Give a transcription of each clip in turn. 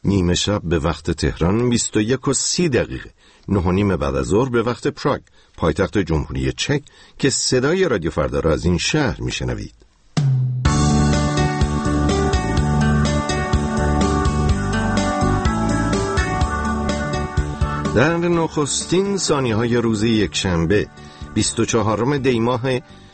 نیمه شب به وقت تهران 21:30 9:30 بعد از ظهر به وقت پراگ، پایتخت جمهوری چک، که صدای رادیو فردا را از این شهر میشنوید. در نخستین ثانیه‌های روز یکشنبه 24 دی ماه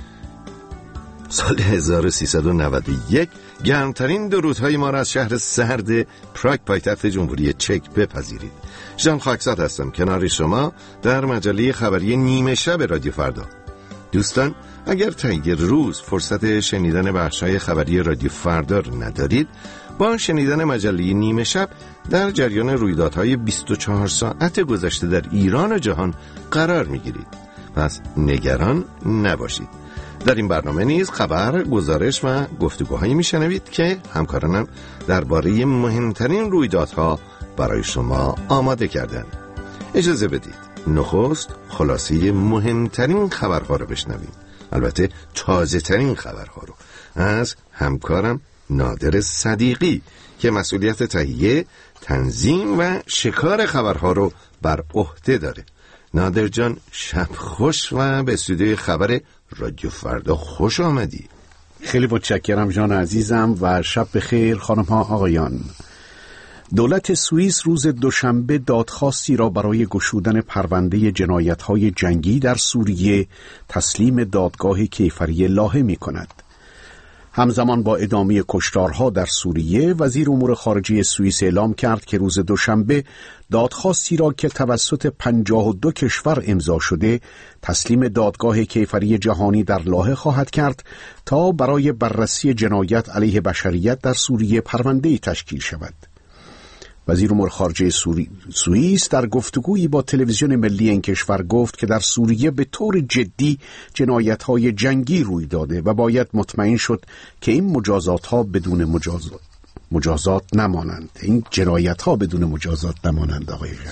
سال 1391 گرمترین درودهای ما را از شهر سرد پراگ، پایتخت جمهوری چک، بپذیرید. ژان خاکزاد هستم کنار شما در مجله خبری نیمه شب رادیو فردا. دوستان، اگر طی روز فرصت شنیدن بخش‌های خبری رادیو فردا را ندارید، با شنیدن مجله نیمه شب در جریان رویدادهای 24 ساعت گذشته در ایران و جهان قرار می‌گیرید. پس نگران نباشید. در این برنامه نیز خبر، گزارش و گفتگوهایی میشنوید که همکارانم درباره مهمترین رویدادها برای شما آماده کردند. اجازه بدید نخست خلاصه مهمترین خبرها رو بشنویم، البته تازه ترین خبرها رو، از همکارم نادر صدیقی که مسئولیت تهیه، تنظیم و شکار خبرها رو بر عهده داره. نادر جان، شب خوش و به استودیوی خبر رادیو فردا خوش آمدی. خیلی متشکرم جان عزیزم و شب بخیر خانم ها آقایان. دولت سوئیس روز دوشنبه دادخواستی را برای گشودن پرونده جنایت‌های جنگی در سوریه تسلیم دادگاه کیفری لاهه می‌کند. همزمان با ادامه کشتارها در سوریه، وزیر امور خارجه سوئیس اعلام کرد که روز دوشنبه دادخواستی را که توسط 52 کشور امضا شده تسلیم دادگاه کیفری جهانی در لاهه خواهد کرد تا برای بررسی جنایت علیه بشریت در سوریه پرونده‌ای تشکیل شود. وزیر امور خارجه سوئیس در گفتگویی با تلویزیون ملی این کشور گفت که در سوریه به طور جدی جنایت‌های جنگی روی داده و باید مطمئن شد که این مجازات‌ها بدون مجازات نمانند. این جنایت‌ها بدون مجازات نمانند. آقای جان،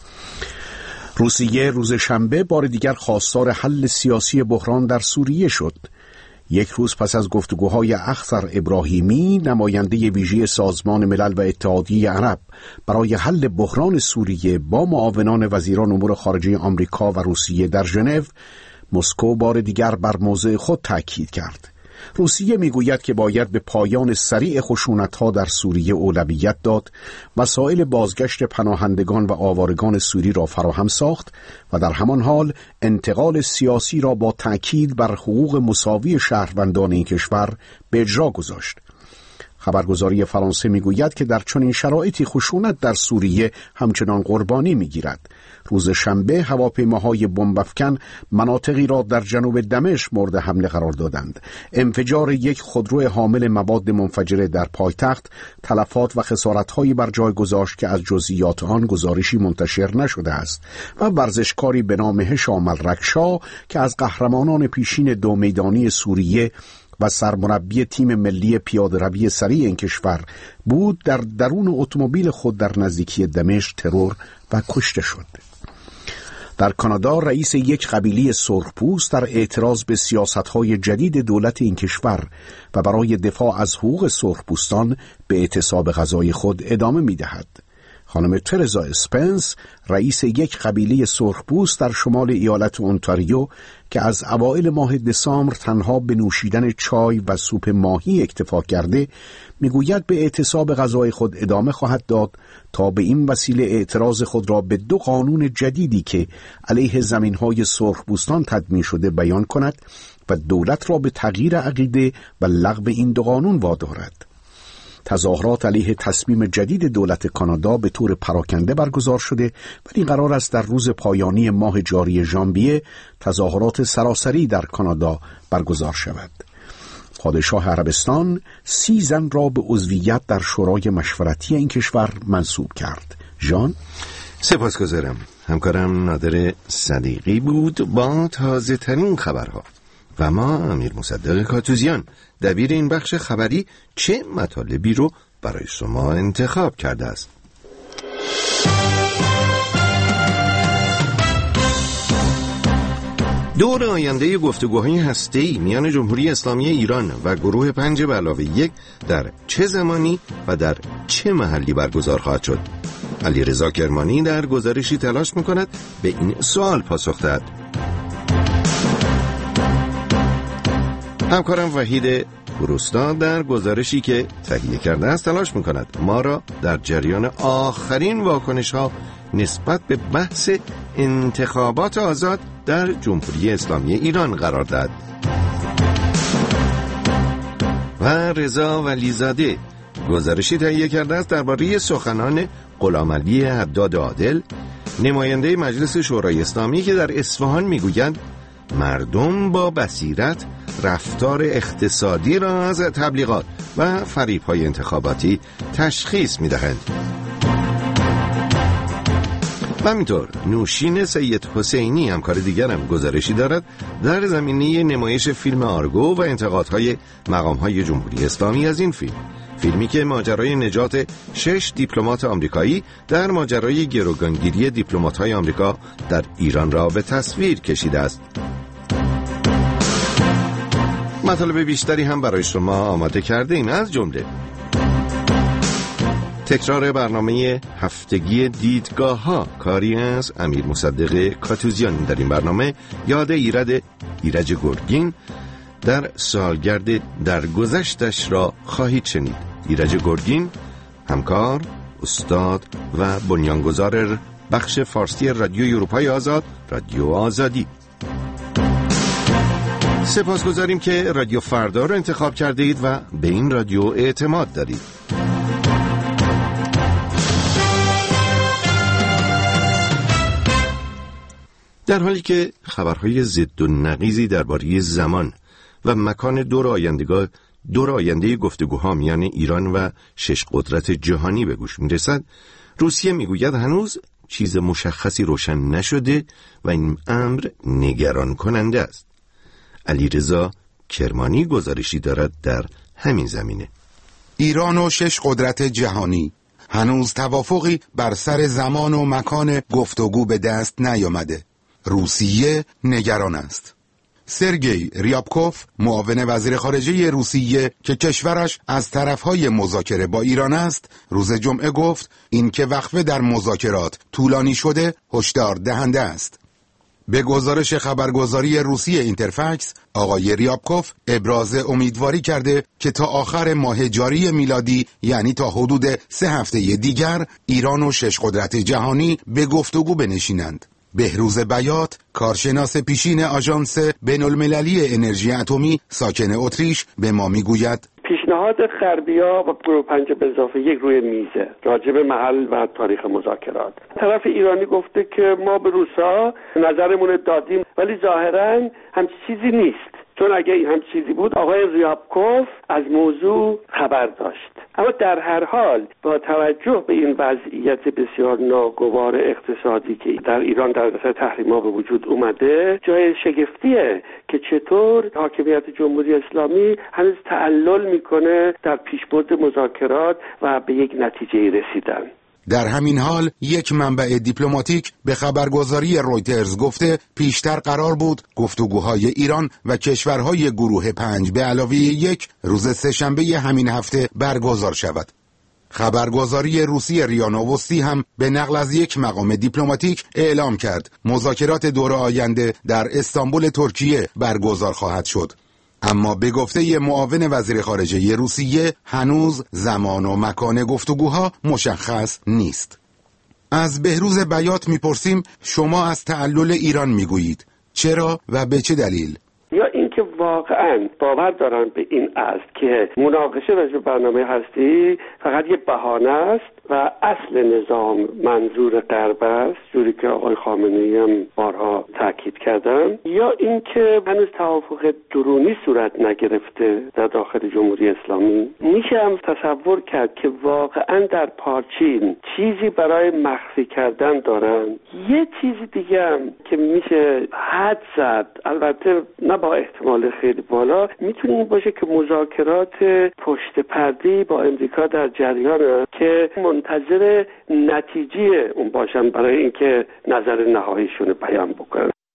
روسیه روز شنبه بار دیگر خواستار حل سیاسی بحران در سوریه شد. یک روز پس از گفتگوهای اخضر ابراهیمی، نماینده ویژه سازمان ملل و اتحادیه عرب برای حل بحران سوریه با معاونان وزیران امور خارجه آمریکا و روسیه در ژنو، مسکو بار دیگر بر موضع خود تاکید کرد. روسیه میگوید که باید به پایان سریع خشونت‌ها در سوریه اولویت داد، وسایل بازگشت پناهندگان و آوارگان سوری را فراهم ساخت و در همان حال انتقال سیاسی را با تأکید بر حقوق مساوی شهروندان این کشور به اجرا گذاشت. خبرگزاری فرانسه میگوید که در چنین شرایطی خشونت در سوریه همچنان قربانی میگیرد. روز شنبه هواپیماهای بمب‌افکن مناطقی را در جنوب دمشق مورد حمله قرار دادند. انفجار یک خودرو حامل مواد منفجره در پایتخت تلفات و خسارت‌هایی بر جای گذاشت که از جزئیات آن گزارشی منتشر نشده است و ورزشکاری به نام هشام الرکشا که از قهرمانان پیشین دو میدانی سوریه و سرمربی تیم ملی پیاده‌روی سریع این کشور بود، در درون اتومبیل خود در نزدیکی دمشق ترور و کشته شد. در کانادا رئیس یک قبیله سرخپوست در اعتراض به سیاست‌های جدید دولت این کشور و برای دفاع از حقوق سرخپوستان به اعتصاب غذای خود ادامه می‌دهد. خانم ترزا اسپنس، رئیس یک قبیله سرخپوست در شمال ایالت اونتاریو که از اوایل ماه دسامبر تنها به نوشیدن چای و سوپ ماهی اکتفا کرده، میگوید به اعتصاب غذای خود ادامه خواهد داد تا به این وسیله اعتراض خود را به 2 قانون جدیدی که علیه زمین‌های سرخپوستان تدوین شده بیان کند و دولت را به تغییر عقیده و لغو این 2 قانون وادارد. تظاهرات علیه تصمیم جدید دولت کانادا به طور پراکنده برگزار شده، ولی قرار است در روز پایانی ماه جاری ژانویه تظاهرات سراسری در کانادا برگزار شود. پادشاه عربستان 30 زن را به عضویت در شورای مشورتی این کشور منصوب کرد. ژان، سپاسگزارم. همکارم نادر صدیقی بود با تازه ترین خبرها و ما امیر مصدق کاتوزیان دبیر این بخش خبری چه مطالبی رو برای شما انتخاب کرده است. دور آینده گفتگوهای هسته‌ای میان جمهوری اسلامی ایران و گروه 5+1 در چه زمانی و در چه محلی برگزار خواهد شد؟ علیرضا کرمانی در گزارشی تلاش می‌کند به این سوال پاسخ دهد. همکارم وحید پروستا در گزارشی که تهیه کرده است تلاش می‌کند ما را در جریان آخرین واکنش‌ها نسبت به بحث انتخابات آزاد در جمهوری اسلامی ایران قرار داد. و رضا ولیزاده گزارشی تهیه کرده است درباره سخنان غلامعلی حداد عادل، نماینده مجلس شورای اسلامی، که در اصفهان میگویند مردم با بصیرت رفتار اقتصادی را از تبلیغات و فریب‌های انتخاباتی تشخیص می‌دهند. و همینطور نوشین سید حسینی همکار دیگرم گزارشی دارد در زمینه نمایش فیلم آرگو و انتقادهای مقام‌های جمهوری اسلامی از این فیلمی که ماجرای نجات 6 دیپلمات آمریکایی در ماجرای گروگانگیری دیپلمات‌های آمریکا در ایران را به تصویر کشیده است. مطالب بیشتری هم برای شما آماده کرده ایم، از جمله تکرار برنامه هفتگی دیدگاه‌ها، کاری از امیر مصدق کاتوزیان. در این برنامه یاد ایرج گرگین در سالگرد درگذشتش را خواهید شنید. ایرج گرگین همکار، استاد و بنیانگذار بخش فارسی رادیو اروپای آزاد، رادیو آزادی. سپاسگزاریم که رادیو فردا رو انتخاب کرده اید و به این رادیو اعتماد دارید. در حالی که خبرهای ضد و نقیضی درباره زمان و مکان دور آینده گفتگوها میان ایران و 6 قدرت جهانی به گوش میرسد، روسیه میگوید هنوز چیز مشخصی روشن نشده و این امر نگران کننده است. علیرضا کرمانی گزارشی دارد در همین زمینه. ایران و 6 قدرت جهانی، هنوز توافقی بر سر زمان و مکان گفتگو به دست نیامده. روسیه نگران است. سرگئی ریابکوف، معاون وزیر خارجه روسیه که کشورش از طرفهای مذاکره با ایران است، روز جمعه گفت این که وقفه در مذاکرات طولانی شده هشدار دهنده است. به گزارش خبرگزاری روسیه اینترفکس، آقای ریابکوف ابراز امیدواری کرده که تا آخر ماه جاری میلادی، یعنی تا حدود 3 هفته دیگر، ایران و 6 قدرت جهانی به گفتگو بنشینند. بهروز بیات، کارشناس پیشین آژانس بین‌المللی انرژی اتمی ساکن اتریش، به ما میگوید پیشنهاد غربی‌ها و گروه 5+1 روی میزه راجع به محل و تاریخ مذاکرات. طرف ایرانی گفته که ما به روسا نظرمون دادیم ولی ظاهراً همچین چیزی نیست، چون اگه این هم چیزی بود آقای ریابکوف از موضوع خبر داشت. اما در هر حال با توجه به این وضعیت بسیار ناگوار اقتصادی که در ایران در اثر تحریم‌ها به وجود اومده، جای شگفتیه که چطور حاکمیت جمهوری اسلامی هنوز تعلل میکنه در پیشبرد مذاکرات و به یک نتیجه رسیدن. در همین حال یک منبع دیپلماتیک به خبرگزاری رویترز گفته پیشتر قرار بود گفتگوهای ایران و کشورهای گروه 5+1 روز سه‌شنبه همین هفته برگزار شود. خبرگزاری روسی ریا نووستی هم به نقل از یک مقام دیپلماتیک اعلام کرد مذاکرات دور آینده در استانبول ترکیه برگزار خواهد شد. اما به گفته معاون وزیر خارجه روسیه هنوز زمان و مکان گفتگوها مشخص نیست. از بهروز بیات میپرسیم شما از تعلل ایران میگویید، چرا و به چه دلیل؟ یا اینکه واقعا باور دارن به این است که مناقشه راجع به برنامه هستی فقط یه بهانه است و اصل نظام منظور غرب است، جوری که آقای خامنه‌ای هم بارها تاکید کردن، یا اینکه هنوز توافق درونی صورت نگرفته در داخل جمهوری اسلامی. میشه هم تصور کرد که واقعا در پارچین چیزی برای مخفی کردن دارن. یه چیز دیگه هم که میشه حد زد، البته نه با احتمال خیلی بالا، میتونه این باشه که مذاکرات پشت پرده با امریکا در جریانه که منتظر نتیجه اون باشن برای اینکه نظر نهاییشون بیان بکنن.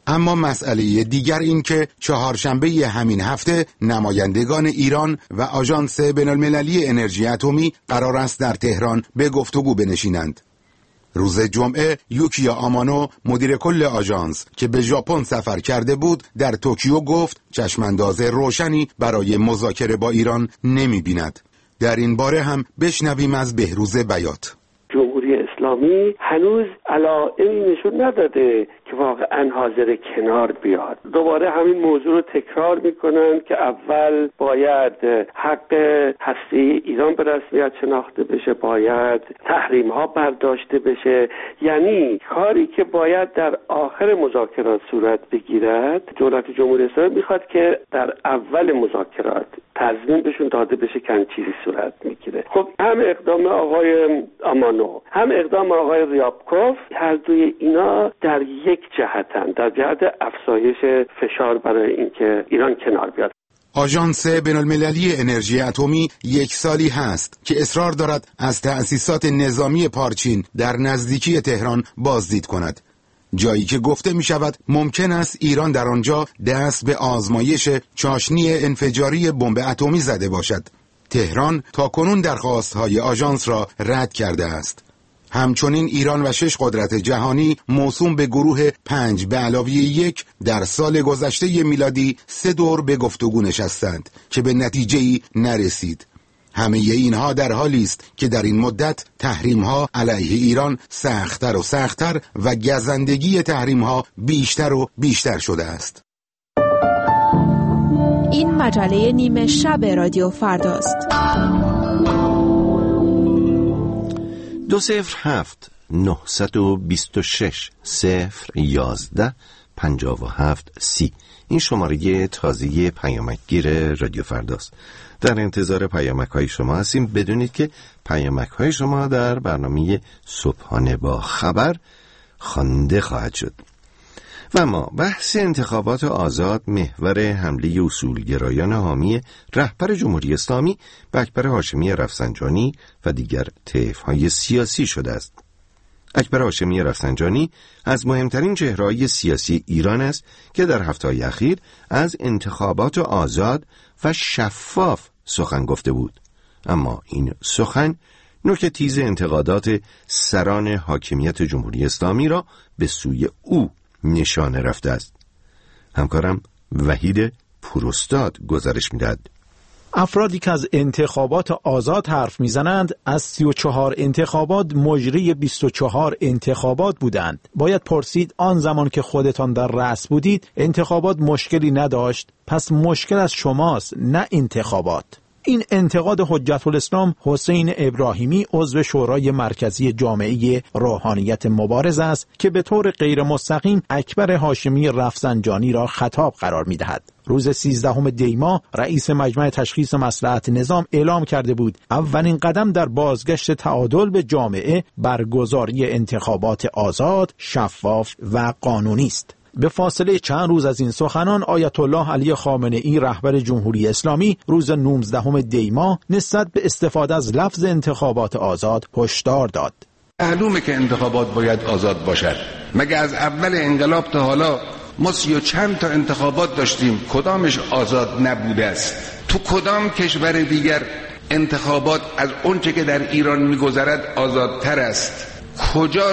اما مسئله دیگر این که چهارشنبه همین هفته نمایندگان ایران و آژانس بین‌المللی انرژی اتمی قرار است در تهران به گفتگو بنشینند. روز جمعه یوکیا آمانو مدیر کل آژانس که به ژاپن سفر کرده بود در توکیو گفت چشمانداز روشنی برای مذاکره با ایران نمی‌بیند. در این باره هم بشنویم از بهروز بیات. جمهوری اسلامی هنوز علائمی نشون نداده که واقعا حاضر کنار بیاد. دوباره همین موضوع رو تکرار میکنن که اول باید حق هسته ایران به رسمیت شناخته بشه، باید تحریم ها برداشته بشه. یعنی کاری که باید در آخر مذاکرات صورت بگیرد، دولت جمهوری اسلامی میخواد که در اول مذاکرات تضمین بهشون داده بشه که چیزی صورت میگیره. خب هم اقدام آقای آمانو هم اقدام آقای ریابکوف، هر دوی اینا در یک جهتن، در جهت افزایش فشار برای اینکه ایران کنار بیاد. آژانس بین‌المللی انرژی اتمی یک سالی هست که اصرار دارد از تأسیسات نظامی پارچین در نزدیکی تهران بازدید کند، جایی که گفته می شود ممکن است ایران در آنجا دست به آزمایش چاشنی انفجاری بمب اتمی زده باشد. تهران تاکنون درخواست‌های آژانس را رد کرده است. همچنین ایران و 6 قدرت جهانی موسوم به گروه 5+1 در سال گذشته میلادی 3 دور به گفتگو نشستند که به نتیجه‌ای نرسید. همه اینها در حالی است که در این مدت تحریم‌ها علیه ایران سخت‌تر و سخت‌تر و گزندگی تحریم‌ها بیشتر و بیشتر شده است. این مجله نیمه شب رادیو فرداست. 207 926 011 57 30 این شماره تازه پیامکگیر رادیو فرداست. در انتظار پیامک‌های شما هستیم. بدونید که پیامک‌های شما در برنامه صبحانه با خبر خوانده خواهد شد. و ما بحث انتخابات آزاد محور حمله اصولگرایان حامی رهبر جمهوری اسلامی به اکبر هاشمی رفسنجانی و دیگر طیف‌های سیاسی شده است. اکبر هاشمی رفسنجانی از مهمترین چهره‌های سیاسی ایران است که در هفته‌های اخیر از انتخابات آزاد و شفاف سخن گفته بود. اما این سخن نوک تیز انتقادات سران حاکمیت جمهوری اسلامی را به سوی او نشانه رفته است. همکارم وحید پوراستاد گزارش می‌دهد. افرادی که از انتخابات آزاد حرف میزنند از 34 انتخابات مجری 24 انتخابات بودند. باید پرسید آن زمان که خودتان در رأس بودید انتخابات مشکلی نداشت؟ پس مشکل از شماست نه انتخابات. این انتقاد حجت الاسلام حسین ابراهیمی عضو شورای مرکزی جامعه روحانیت مبارز است که به طور غیر مستقیم اکبر هاشمی رفسنجانی را خطاب قرار می‌دهد. روز 13 دی ماه رئیس مجمع تشخیص مصلحت نظام اعلام کرده بود اولین قدم در بازگشت تعادل به جامعه برگزاری انتخابات آزاد، شفاف و قانونی است. به فاصله چند روز از این سخنان آیت الله علی خامنه‌ای رهبر جمهوری اسلامی روز 19 دی ماه نسبت به استفاده از لفظ انتخابات آزاد هشدار داد. معلومه که انتخابات باید آزاد باشد. مگه از اول انقلاب تا حالا ما 30 چند تا انتخابات داشتیم، کدامش آزاد نبوده است؟ تو کدام کشور دیگر انتخابات از اونچه که در ایران میگذرد آزادتر است؟ کجا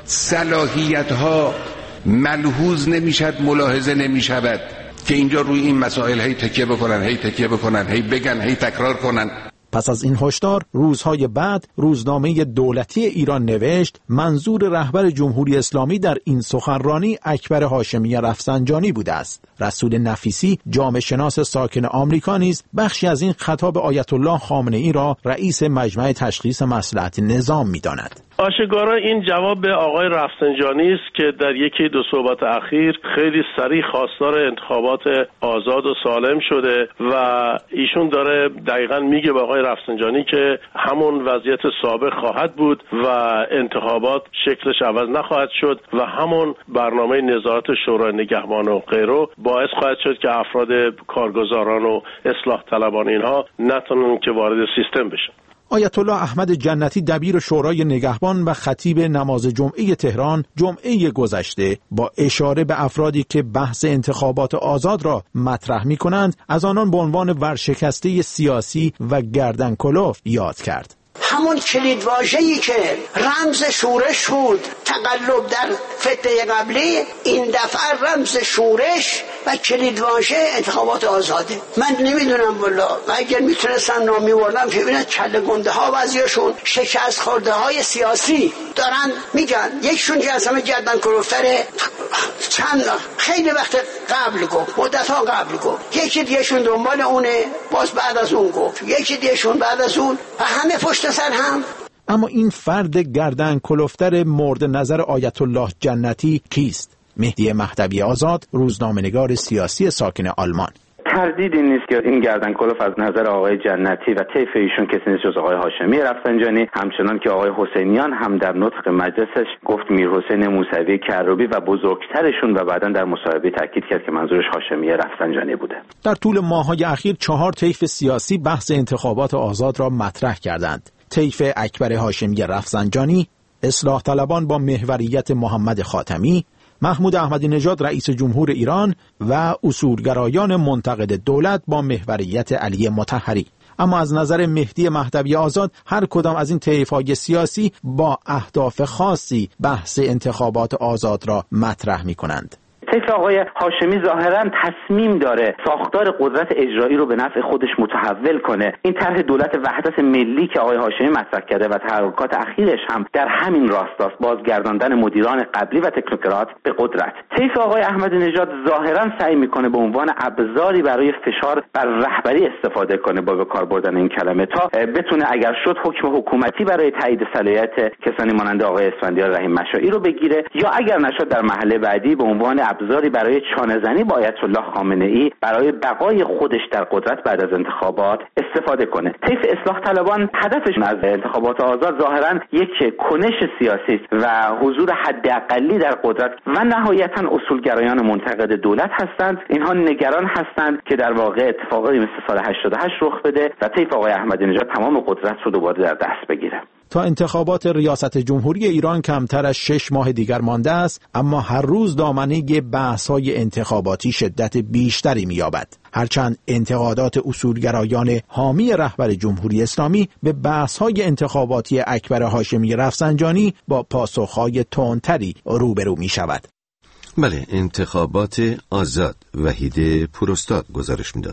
صلاحیت‌ها ملحوظ نمیشد، ملاحظه نمیشود که اینجا روی این مسائل هی تکیه بکنن، هی بگن، هی تکرار کنن. پس از این هشدار روزهای بعد روزنامه دولتی ایران نوشت منظور رهبر جمهوری اسلامی در این سخنرانی اکبر هاشمی رفسنجانی بوده است. رسول نفیسی جامعه شناس ساکن آمریکا نیز بخشی از این خطاب آیت الله خامنه‌ای را رئیس مجمع تشخیص مصلحت نظام می‌داند. آشکارا این جواب به آقای رفسنجانی است که در یکی دو صحبت اخیر خیلی صریح خواستار انتخابات آزاد و سالم شده و ایشون داره دقیقاً میگه به آقای رفسنجانی که همون وضعیت سابق خواهد بود و انتخابات شکلش عوض نخواهد شد و همون برنامه نظارت شورای نگهبان و غیره باعث خواهد شد که افراد کارگزاران و اصلاح طلبان اینها نتونن که وارد سیستم بشن. آیت الله احمد جنتی دبیر شورای نگهبان و خطیب نماز جمعه تهران جمعه گذشته با اشاره به افرادی که بحث انتخابات آزاد را مطرح می کنند از آنان به عنوان ورشکسته سیاسی و گردنکلفت یاد کرد. همون کلیدواژه‌ای که رمز شورش بود، تقلب در فتنه قبلی، این دفعه رمز شورش و کلیدواژه انتخابات آزاده. من نمیدونم والله، و اگر میتونستم نامی بردم که ببینید کله گنده ها بعضیاشون شکست خورده های سیاسی دارن میگن. یکشون که اصلا گردن کلفتره چند خیلی وقت قبل گفت، مدت ها قبل گفت، یکی دیگهشون دنبال اونه، باز بعد از اون گفت، یکی دیگهشون بعد از اون، و همه پشت سر هم. اما این فرد گردن کلفتر مورد نظر آیت الله جنتی کیست؟ مهدی مهدوی آزاد، روزنامه‌نگار سیاسی ساکن آلمان. تردیدی نیست که این گردن کلوف از نظر آقای جنتی و طیف ایشون کسی نیست جز آقای هاشمی رفسنجانی، همچنان که آقای حسینیان هم در نطق مجلسش گفت میرحسین موسوی کروبی و بزرگترشون، و بعداً در مصاحبه تاکید کرد که منظورش هاشمی رفسنجانی بوده. در طول ماه‌های اخیر 4 طیف سیاسی بحث انتخابات آزاد را مطرح کردند. طیف اکبر هاشمی رفسنجانی، اصلاح طلبان با محوریت محمد خاتمی، محمود احمدی نژاد رئیس جمهور ایران و اصولگرایان منتقد دولت با محوریت علی مطهری. اما از نظر مهدی مهدوی آزاد هر کدام از این طیف‌های سیاسی با اهداف خاصی بحث انتخابات آزاد را مطرح می‌کنند. طیف آقای هاشمی ظاهراً تصمیم داره ساختار قدرت اجرایی رو به نفع خودش متحول کنه. این طرح دولت وحدت ملی که آقای هاشمی مطرح کرده و تحرکات اخیرش هم در همین راستاست، بازگرداندن مدیران قبلی و تکنوکرات به قدرت. طیف آقای احمدی نژاد ظاهراً سعی میکنه به عنوان ابزاری برای فشار بر رهبری استفاده کنه با به کار بردن این کلمه تا بتونه اگر شد حکم حکومتی برای تایید صلاحیت کسانی مانند آقای اسفندیار رحیم مشائی رو بگیره، یا اگر نشد در مرحله بعدی به عنوان ابزاری برای چانه‌زنی با آیت الله خامنه‌ای برای بقای خودش در قدرت بعد از انتخابات استفاده کنه. طیف اصلاح طلبان هدفشون از انتخابات آزاد ظاهراً یک کنش سیاسی است و حضور حداقلی در قدرت و نهایتاً اصولگرایان منتقد دولت هستند. اینها نگران هستند که در واقع اتفاقی مثل سال 88 رخ بده و طیف آقای احمدی نژاد تمام قدرت رو دوباره در دست بگیره. تا انتخابات ریاست جمهوری ایران کمتر از 6 ماه دیگر مانده است، اما هر روز دامنه بحث‌های انتخاباتی شدت بیشتری می‌یابد. هرچند انتقادات اصولگرایان حامی رهبر جمهوری اسلامی به بحث‌های انتخاباتی اکبر هاشمی رفسنجانی با پاسخ‌های تندتری روبرو می‌شود. بله، انتخابات آزاد. وحید پوراستاد گزارش می‌داد.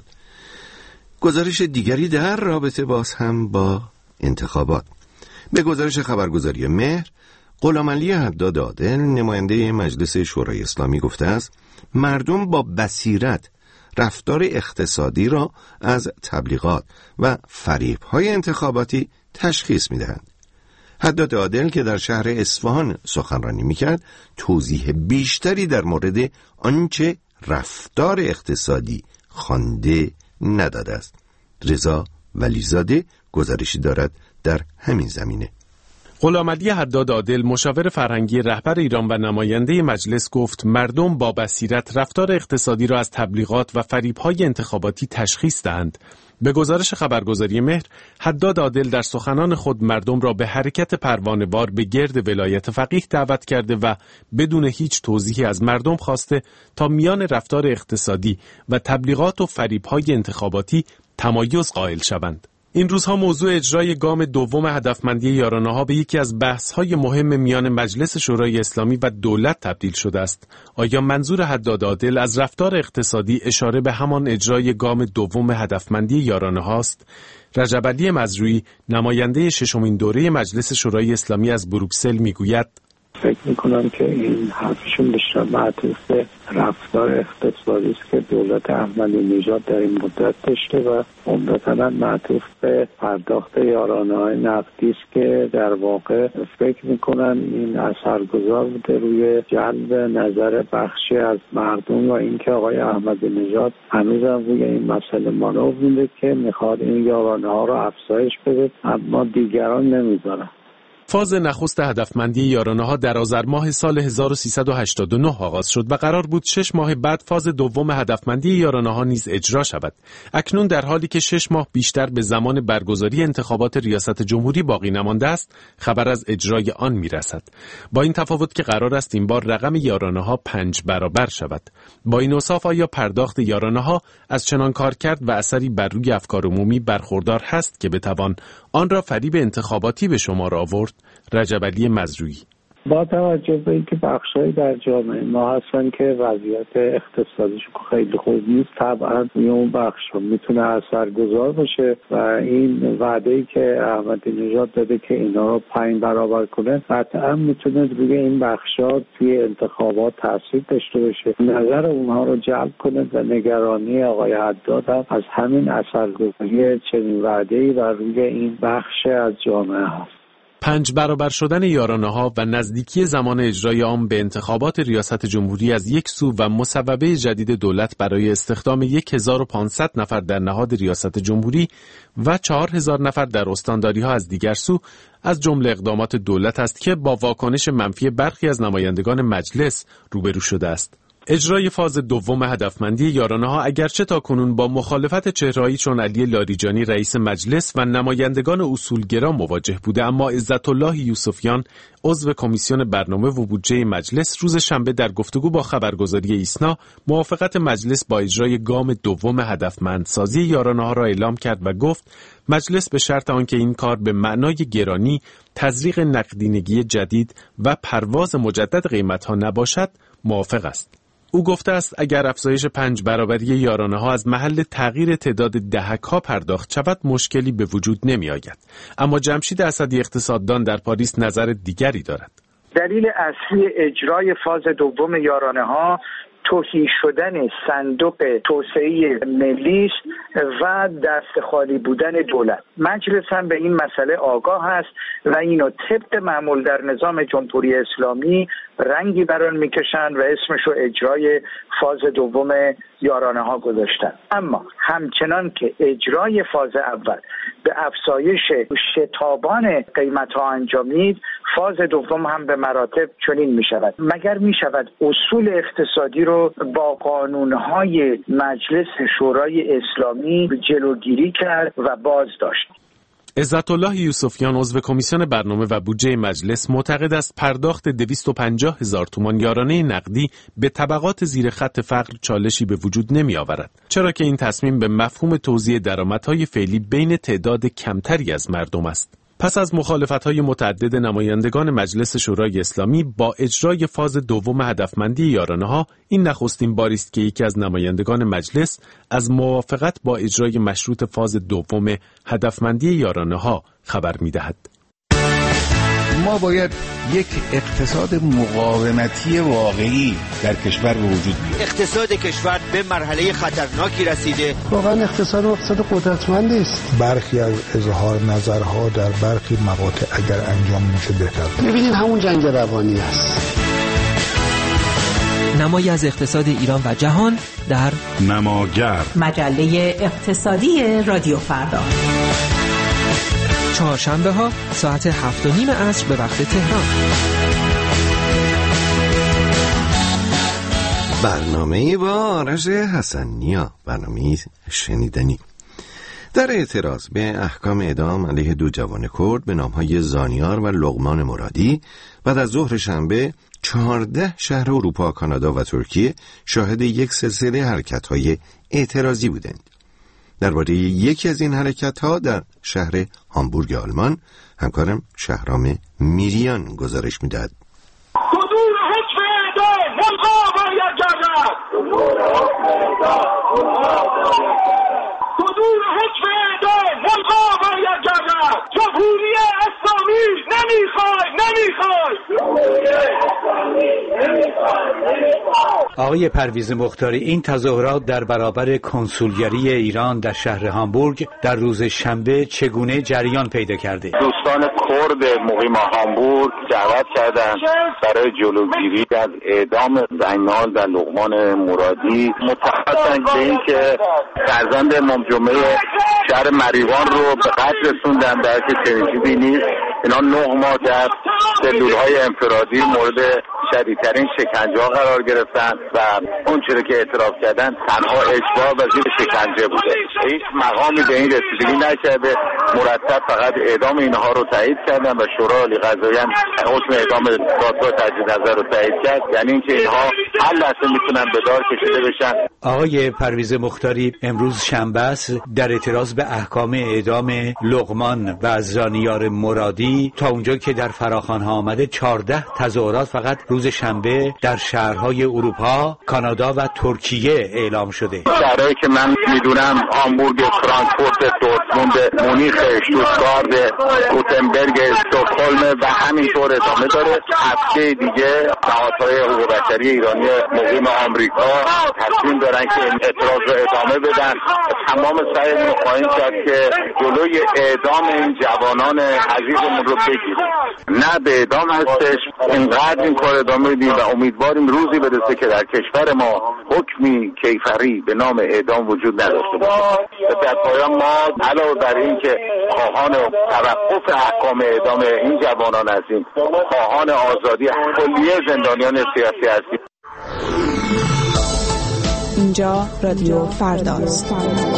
گزارش دیگری در رابطه باز هم با انتخابات. به گزارش خبرگزاری مهر، غلامعلی حداد عادل نماینده مجلس شورای اسلامی گفته است مردم با بصیرت رفتار اقتصادی را از تبلیغات و فریب‌های انتخاباتی تشخیص می‌دهند. حداد عادل که در شهر اصفهان سخنرانی می‌کرد، توضیح بیشتری در مورد آنچه رفتار اقتصادی خوانده نداده است. رضا ولیزاده گزارشی دارد در همین زمینه. غلامعلی حداد عادل مشاور فرهنگی رهبر ایران و نماینده مجلس گفت مردم با بصیرت رفتار اقتصادی را از تبلیغات و فریب‌های انتخاباتی تشخیص دهند. به گزارش خبرگزاری مهر، حداد عادل در سخنان خود مردم را به حرکت پروانه‌وار به گرد ولایت فقیه دعوت کرده و بدون هیچ توضیحی از مردم خواسته تا میان رفتار اقتصادی و تبلیغات و فریب‌های انتخاباتی تمایز قائل شوند. این روزها موضوع اجرای گام دوم هدفمندی یارانه‌ها به یکی از بحث‌های مهم میان مجلس شورای اسلامی و دولت تبدیل شده است. آیا منظور حداد عادل از رفتار اقتصادی اشاره به همان اجرای گام دوم هدفمندی یارانه‌ها است؟ رجب علی مزروعی، نماینده ششمین دوره مجلس شورای اسلامی از بروکسل میگوید فکر میکنم که این حرفشون بیشتر معطوف به رفتار اقتصادی است که دولت احمدی نژاد در این مدت داشته و عمدتاً معطوف به پرداخت یارانه‌های نقدی است که در واقع فکر میکنم این اثرگذار بوده روی جلب نظر بخشی از مردم و اینکه آقای احمدی نژاد هنوزم روی این مسئله مانور میده که میخواد این یارانه‌ها رو افزایش بده، اما دیگران نمیذارن. فاز نخست هدفمندی یارانه‌ها در آذر ماه سال 1389 آغاز شد و قرار بود 6 ماه بعد فاز دوم هدفمندی یارانه‌ها نیز اجرا شود. اکنون در حالی که 6 ماه بیشتر به زمان برگزاری انتخابات ریاست جمهوری باقی نمانده است، خبر از اجرای آن میرسد. با این تفاوت که قرار است این بار رقم یارانه‌ها 5 برابر شود. با این اوصاف آیا پرداخت یارانه‌ها از چنان کارکرد و اثری بر روی افکار عمومی برخوردار هست که بتوان آن را فریب انتخاباتی به شمار آورد؟ رجب علی مزروعی: با توجه به اینکه بخشایی در جامعه ما هستن که وضعیت اقتصادیشون خیلی خوب نیست، طبعا اون بخش میتونه اثرگذار باشه و این وعده‌ای که احمدی نژاد داده که اینا رو 5 برابر کنه قطعا میتونه روی این بخشا توی انتخابات تاثیر داشته باشه، نظر اونها رو جلب کنه و نگرانی آقای حداد هم از همین اثرگذاری چنین وعده‌ای و روی این بخش از جامعه هست. 5 برابر شدن یارانه‌ها و نزدیکی زمان اجرای آن به انتخابات ریاست جمهوری از یک سو و مصوبه جدید دولت برای استخدام 1500 نفر در نهاد ریاست جمهوری و 4000 نفر در استانداری‌ها از دیگر سو از جمله اقدامات دولت است که با واکنش منفی برخی از نمایندگان مجلس روبرو شده است. اجرای فاز دوم هدفمندی یارانه‌ها اگرچه تاکنون با مخالفت چهره‌ای چون علی لاریجانی رئیس مجلس و نمایندگان اصولگرا مواجه بوده، اما عزت‌الله یوسفیان عضو کمیسیون برنامه و بودجه مجلس روز شنبه در گفتگو با خبرگزاری ایسنا موافقت مجلس با اجرای گام دوم هدفمندسازی یارانه‌ها را اعلام کرد و گفت مجلس به شرط آنکه این کار به معنای گرانی، تزریق نقدینگی جدید و پرواز مجدد قیمت‌ها نباشد موافق است. او گفته است اگر افزایش 5 برابری یارانه‌ها از محل تغییر تعداد دهک‌ها پرداخت شود مشکلی به وجود نمی آید. اما جمشید اسدی اقتصاددان در پاریس نظر دیگری دارد. دلیل اصلی اجرای فاز دوم یارانه‌ها توهی شدن صندوق توسعه ملی و دست خالی بودن دولت. مجلس هم به این مسئله آگاه است و اینو طبق معمول در نظام جمهوری اسلامی رنگی بر آن میکشن و اسمشو اجرای فاز دوم یارانه‌ها گذاشتن. اما همچنان که اجرای فاز اول به افزایش شتابان قیمت‌ها انجامید، فاز دوم هم به مراتب چنین میشود. مگر میشود اصول اقتصادی رو با قانون‌های مجلس شورای اسلامی جلوگیری کرد و باز داشت؟ عزت‌الله یوسفیان عضو کمیسیون برنامه و بودجه مجلس معتقد است پرداخت 250,000 تومان یارانه نقدی به طبقات زیر خط فقر چالشی به وجود نمی آورد، چرا که این تصمیم به مفهوم توزیع درآمدهای فعلی بین تعداد کمتری از مردم است. پس از مخالفت‌های متعدد نمایندگان مجلس شورای اسلامی با اجرای فاز دوم هدفمندی یارانه‌ها، این نخستین باری است که یکی از نمایندگان مجلس از موافقت با اجرای مشروط فاز دوم هدفمندی یارانه‌ها خبر می‌دهد. ما باید یک اقتصاد مقاومتی واقعی در کشور به وجود بیاریم. اقتصاد کشور به مرحله خطرناکی رسیده. واقعا اقتصاد قدرتمندی است. برخی از اظهار نظرها در برخی مقاطع اگر انجام میشه بهتر. ببینید همون جنگ روانی است. نمایی از اقتصاد ایران و جهان در نماگر، مجله اقتصادی رادیو فردا. چهارشنبه ها ساعت 7:30 عصر به وقت تهران. برنامه با آرش حسنیا، برنامه شنیدنی. در اعتراض به احکام اعدام علیه 2 جوان کرد به نامهای زانیار و لقمان مرادی بعد از ظهر شنبه 14 شهر اروپا، کانادا و ترکیه شاهد یک سلسله حرکت‌های اعتراضی بودند. درباره یکی از این حرکت‌ها در شهر هامبورگ آلمان همکارم شهرام میریان گزارش می‌دهد. صدور حکم اعدام ملغا باید گردد. صدور حکم اعدام ملغا باید گردد. جمهوری اسلامی نمیخواد. جمهوری اسلامی نمیخواد. آقای پرویز مختاری، این تظاهرات در برابر کنسولگری ایران در شهر هامبورگ در روز شنبه چگونه جریان پیدا کرده؟ دوستان کرد مقیم هامبورگ دعوت کردند برای جلوگیری از اعدام زنگنال در لقمان مرادی، متأسفانه به این که فرزند امام جمعه شهر مریوان رو به قتل رسوندن، در که چنین چیزی نیست. اینا 9 ماه در سلولهای انفرادی مورد شدیدترین شکنجه‌ها قرار گرفتن و اون چیزی که اعتراف کردن تنها اجبار و زیر شکنجه بوده. هیچ مقامی به این رسیدگی نکرده، مرتب فقط اعدام اینها رو تایید کردن و شورای عالی قضایی هم حکم اعدام دادگاه تجدید نظر رو تایید کرد. یعنی اینکه اینها هر لحظه میتونن به دار کشیده بشن. آقای پرویز مختاری، امروز شنبه است، در اعتراض به احکام اعدام لقمان و زانیار مرادی تا اونجا که در فراخوان‌ها آمده 14 تظاهرات فقط روز شنبه در شهرهای اروپا، کانادا و ترکیه اعلام شده. شهرهایی که من میدونم هامبورگ، فرانکفورت، دورتموند، مونیخ، اشتوتگارت، گوتنبرگ، استکهلم و همینطور ادامه داره. هفته دیگه نهادهای حقوق بشری ایرانی مقیم آمریکا تصمیم دارن که اعتراض رو ادامه بدن. تمام سعیمون خواهیم کرد که جلوی اعدام این جوانان عزیزمون رو بگیریم. نه به اعدام هستش، اینقدر این کار ادامه بدیم و امیدواریم روزی برسه که در کشور ما حکمی کیفری به نام اعدام وجود نداشته باشه. در پایان ما علاوه بر این که خواهان توقف احکام اعدام این جوانان هستیم، خواهان آزادی کلیه زندانیان سیاسی هستیم. اینجا رادیو فرداست.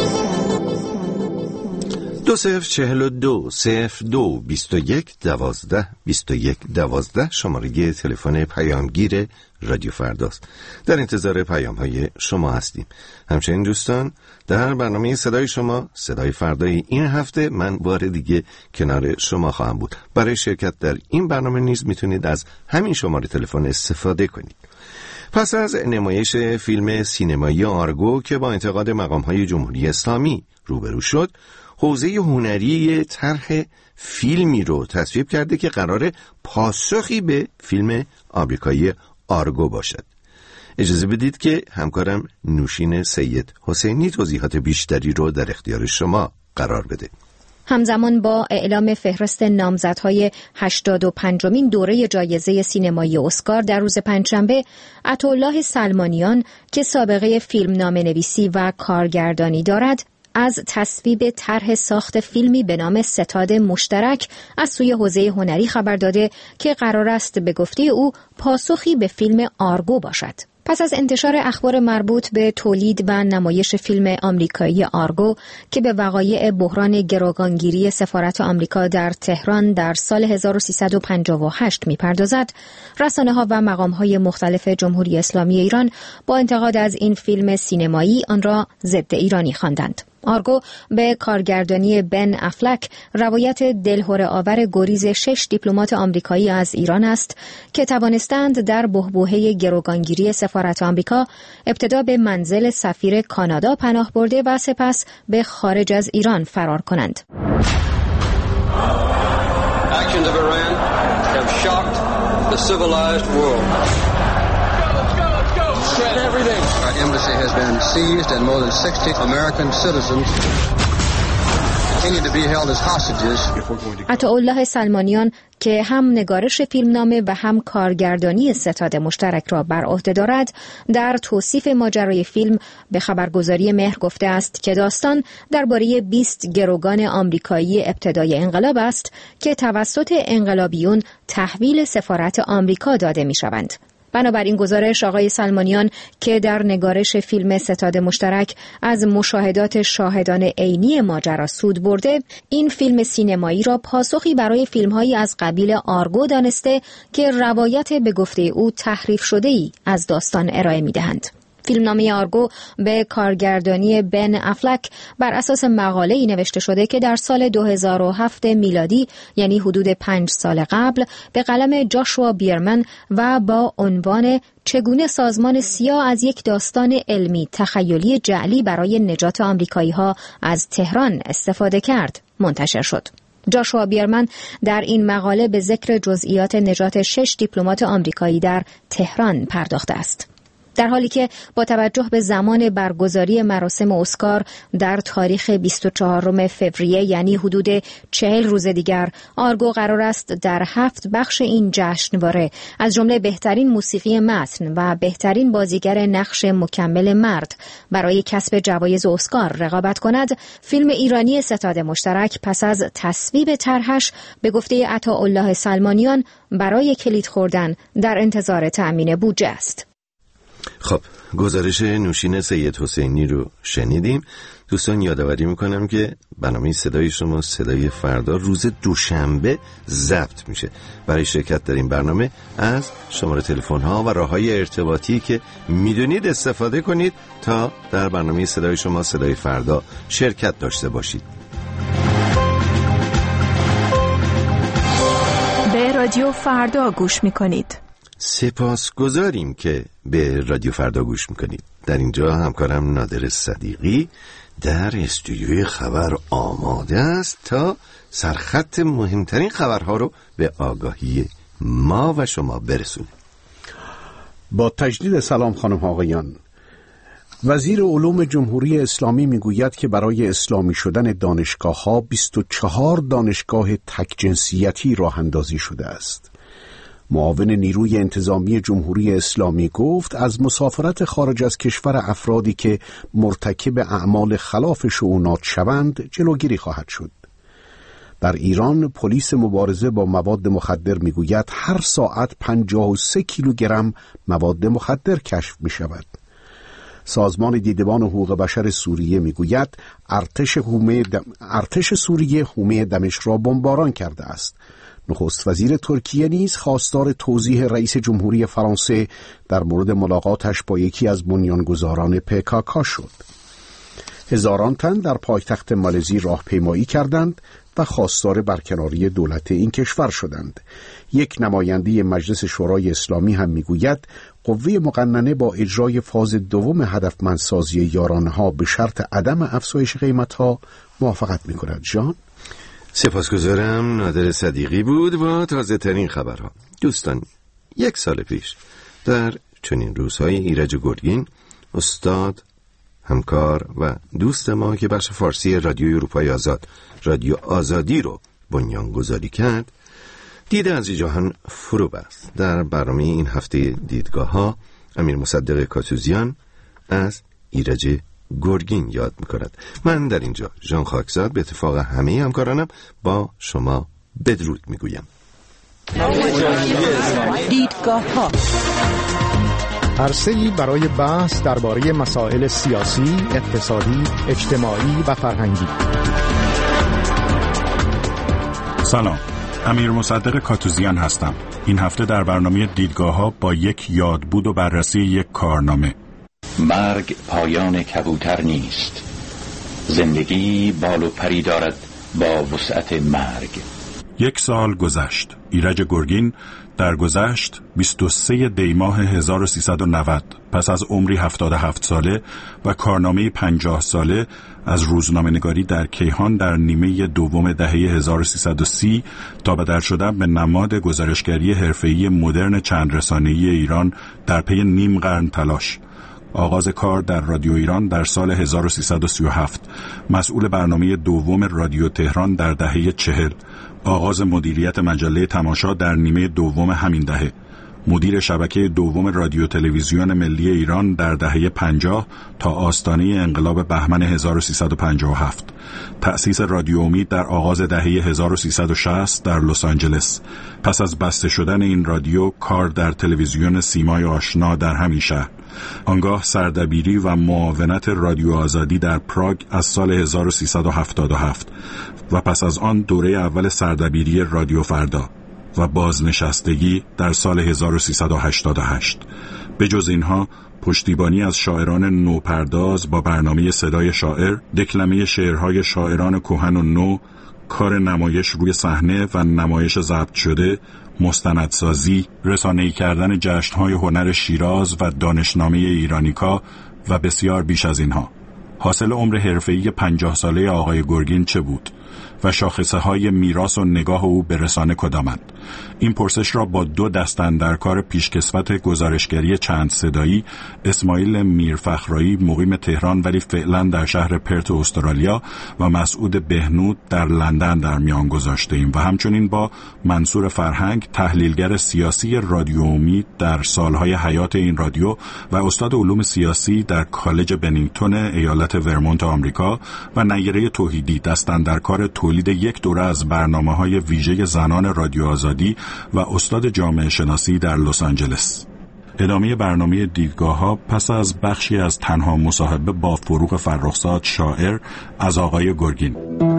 2042-02-21-12-21-12 شماره تلفن پیامگیر رادیو فرداست. در انتظار پیام های شما هستیم. همچنین دوستان، در برنامه صدای شما، صدای فردای این هفته، من بار دیگه کنار شما خواهم بود. برای شرکت در این برنامه نیز میتونید از همین شماره تلفن استفاده کنید. پس از نمایش فیلم سینمایی آرگو که با انتقاد مقام‌های جمهوری اسلامی روبرو شد، حوزه هنری طرح فیلمی رو تصویب کرده که قراره پاسخی به فیلم آمریکایی آرگو باشد. اجازه بدید که همکارم نوشین سید حسینی توضیحات بیشتری رو در اختیار شما قرار بده. همزمان با اعلام فهرست نامزدهای 85مین دوره جایزه سینمایی اسکار در روز پنجشنبه، عطاالله سلمانیان که سابقه فیلمنامه‌نویسی و کارگردانی دارد، از تصویب طرح ساخت فیلمی به نام ستاد مشترک از سوی حوزه هنری خبر داده که قرار است به گفته او پاسخی به فیلم آرگو باشد. پس از انتشار اخبار مربوط به تولید و نمایش فیلم آمریکایی آرگو که به وقایع بحران گروگانگیری سفارت آمریکا در تهران در سال 1358 می‌پردازد، رسانه‌ها و مقام‌های مختلف جمهوری اسلامی ایران با انتقاد از این فیلم سینمایی آن را ضد ایرانی خواندند. آرگو به کارگردانی بن افلک روایت دلهره آور گریز 6 دیپلمات آمریکایی از ایران است که توانستند در بحبوحه گروگانگیری سفارت آمریکا ابتدا به منزل سفیر کانادا پناه برده و سپس به خارج از ایران فرار کنند. Actions of Iran have shocked the civilized world. Everything. Our embassy has been seized and more than 60 American citizens continue to be held as hostages. عطاالله سلمانیان که هم نگارش فیلمنامه و هم کارگردانی ستاد مشترک را بر عهده دارد، در توصیف ماجرای فیلم به خبرگزاری مهر گفته است که داستان درباره 20 گروگان آمریکایی ابتدای انقلاب است که توسط انقلابیون تحویل سفارت آمریکا داده می‌شوند. بنابراین گزارش آقای سلمانیان که در نگارش فیلم ستاد مشترک از مشاهدات شاهدان عینی ماجرا سود برده، این فیلم سینمایی را پاسخی برای فیلم‌هایی از قبیل آرگو دانسته که روایت به گفته او تحریف شده‌ای از داستان ارائه می‌دهند. فیلمنامه آرگو به کارگردانی بن افلک بر اساس مقاله‌ای نوشته شده که در سال 2007 میلادی، یعنی حدود 5 سال قبل، به قلم جاشوا بیرمن و با عنوان چگونه سازمان سیا از یک داستان علمی تخیلی جعلی برای نجات آمریکایی‌ها از تهران استفاده کرد منتشر شد. جاشوا بیرمن در این مقاله به ذکر جزئیات نجات 6 دیپلمات آمریکایی در تهران پرداخته است. در حالی که با توجه به زمان برگزاری مراسم اسکار در تاریخ 24 فوریه یعنی حدود 40 روز دیگر، آرگو قرار است در 7 بخش این جشنواره از جمله بهترین موسیقی متن و بهترین بازیگر نقش مکمل مرد برای کسب جوایز اسکار رقابت کند. فیلم ایرانی ستاد مشترک پس از تصویب طرحش به گفته عطاالله سلمانیان برای کلید خوردن در انتظار تأمین بودجه است. خب، گزارش نوشین سید حسینی رو شنیدیم. دوستان یادآوری میکنم که برنامه صدای شما صدای فردا روز دوشنبه ضبط میشه. برای شرکت در این برنامه از شماره تلفن ها و راههای ارتباطی که میدونید استفاده کنید تا در برنامه صدای شما صدای فردا شرکت داشته باشید. به رادیو فردا گوش میکنید. سپاسگزاریم که به رادیو فردا گوش میکنید. در اینجا همکارم نادر صدیقی در استودیوی خبر آماده است تا سرخط مهمترین خبرها رو به آگاهی ما و شما برسونه. با تجدید سلام خانم آقایان. وزیر علوم جمهوری اسلامی میگوید که برای اسلامی شدن دانشگاه‌ها 24 دانشگاه تک جنسیتی راه اندازی شده است. معاون نیروی انتظامی جمهوری اسلامی گفت از مسافرت خارج از کشور افرادی که مرتکب اعمال خلاف شؤونات شوند جلوگیری خواهد شد. در ایران پلیس مبارزه با مواد مخدر میگوید هر ساعت 53 کیلوگرم مواد مخدر کشف می شود. سازمان دیدبان حقوق بشر سوریه میگوید ارتش سوریه حومه دمشق را بمباران کرده است. نخست وزیر ترکیه نیز خواستار توضیح رئیس جمهوری فرانسه در مورد ملاقاتش با یکی از بنیانگذاران PKK شد. هزاران تن در پایتخت مالزی راهپیمایی کردند و خواستار برکناری دولت این کشور شدند. یک نماینده مجلس شورای اسلامی هم میگوید قوه مقننه با اجرای فاز دوم هدفمندسازی یارانه‌ها به شرط عدم افزایش قیمت‌ها موافقت می‌کند. جان؟ سپاسگزارم. نادر صدیقی بود با تازه ترین خبرها. دوستان، 1 سال پیش در چنین روزهای ایرج گرگین، استاد، همکار و دوست ما که بخش فارسی رادیو اروپای آزاد، رادیو آزادی رو بنیانگذاری کرد، دیده از جهان فرو بست. در برنامه این هفته دیدگاه ها امیر مصدق کاتوزیان از ایرج گرگین یاد می‌کند. من در اینجا ژان خاکزاد به اتفاق همه همکارانم با شما بدرود میگویم. دیدگاه ها، عرصه‌ای برای بحث درباره مسائل سیاسی، اقتصادی، اجتماعی و فرهنگی. سلام، امیر مصدق کاتوزیان هستم. این هفته در برنامه دیدگاه ها با یک یادبود و بررسی یک کارنامه. مرگ پایان کبوتر نیست، زندگی بال و پری دارد با وسعت مرگ. 1 سال گذشت. ایرج گرگین در گذشت 23 دی ماه 1390 پس از عمری 77 ساله و کارنامه 50 ساله از روزنامه‌نگاری در کیهان در نیمه دوم دهه 1330 تا بدل شدن به نماد گزارشگری حرفه‌ای مدرن چند رسانه‌ای ایران در پی نیم قرن تلاش. آغاز کار در رادیو ایران در سال 1337، مسئول برنامه دوم رادیو تهران در دهه 40، آغاز مدیریت مجله تماشا در نیمه دوم همین دهه، مدیر شبکه دوم رادیو تلویزیون ملی ایران در دهه 50 تا آستانه انقلاب بهمن 1357، تأسیس رادیو امید در آغاز دهه 1360 در لس آنجلس. پس از بسته شدن این رادیو، کار در تلویزیون سیمای آشنا در همین شهر. آنگاه سردبیری و معاونت رادیو آزادی در پراگ از سال 1377 و پس از آن دوره اول سردبیری رادیو فردا و بازنشستگی در سال 1388. به جز اینها پشتیبانی از شاعران نوپرداز با برنامه صدای شاعر، دکلمه شعرهای شاعران کهن و نو، کار نمایش روی صحنه و نمایش ضبط شده، مستندسازی، رسانه‌ای کردن جشن‌های هنر شیراز و دانشنامه ایرانیکا و بسیار بیش از اینها. حاصل عمر حرفه‌ای 50 ساله آقای گرگین چه بود و شاخصه‌های میراث و نگاه او به رسانه کدامند؟ این پرسش را با 2 دستاندرکار پیشکسوت گزارشگری چند صدایی، اسماعیل میرفخرایی مقیم تهران ولی فعلا در شهر پرت استرالیا و مسعود بهنود در لندن در میان گذاشته‌ایم و همچنین با منصور فرهنگ تحلیلگر سیاسی رادیو امید در سالهای حیات این رادیو و استاد علوم سیاسی در کالج بنینگتون ایالت ورمونت آمریکا و نیره توحیدی دستاندرکار تولید یک دوره از برنامه‌های ویژه زنان رادیو آزادی و استاد جامعه شناسی در لس آنجلس. ادامه برنامه دیدگاه‌ها پس از بخشی از تنها مصاحبه با فروغ فرخزاد شاعر از آقای گرگین.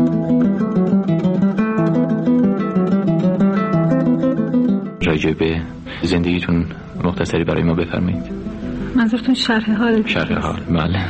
راجع به زندگیتون مختصری برای ما بفرمایید. منظورتون شرح حال؟ شرح حال، بله.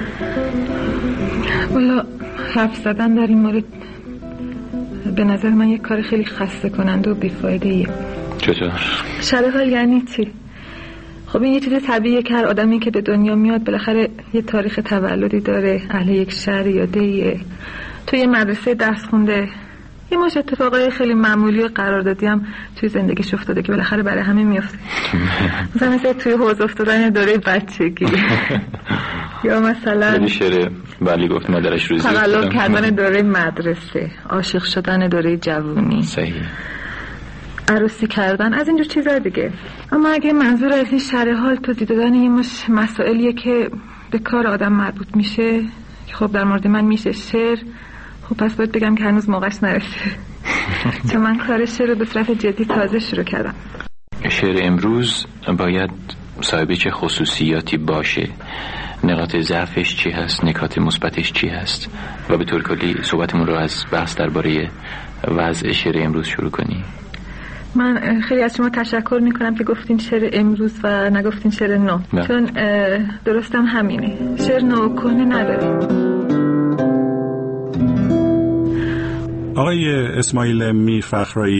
والا حرف زدن در این مورد به نظر من یک کار خیلی خسته کننده و بیفایده ایه. چطور؟ شرح حال یعنی چی؟ خب این یه چیز طبیعیه که هر آدمی که به دنیا میاد بالاخره یه تاریخ تولدی داره، اهل یک شهر یا دیه، تو یه مدرسه درس خونده، یه مش اتفاقای خیلی معمولی و قراردادی هم توی زندگیش افتاده که بالاخره برای همه میفته. مثلا توی حوض افتادن دوره بچگی یا مثلا شعر ولی گفت مادرش روزی تولد کردن دوره مدرسه، عاشق شدن دوره جوونی، صحیح، عروسی کردن، از اینجور چیزا دیگه. اما اگه منظور از این شرح حال توضیح دادن یه مش مسائلیه که به کار آدم مربوط میشه که خب در مورد من میشه شعر، خب پس باید بگم که هنوز موقعش نرسیده چون من کار شعر رو به صورت جدی تازه شروع کردم. شعر امروز باید صاحب چه خصوصیاتی باشه؟ نقاط ضعفش چی هست؟ نکات مثبتش چی هست؟ و به طور کلی صحبتمون رو از بحث درباره وضع شعر امروز شروع کنی. من خیلی از شما تشکر میکنم که گفتین شعر امروز و نگفتین شعر نو، چون درستم همینه، شعر نو کنه نداره. آقای اسماعیل میرفخرایی،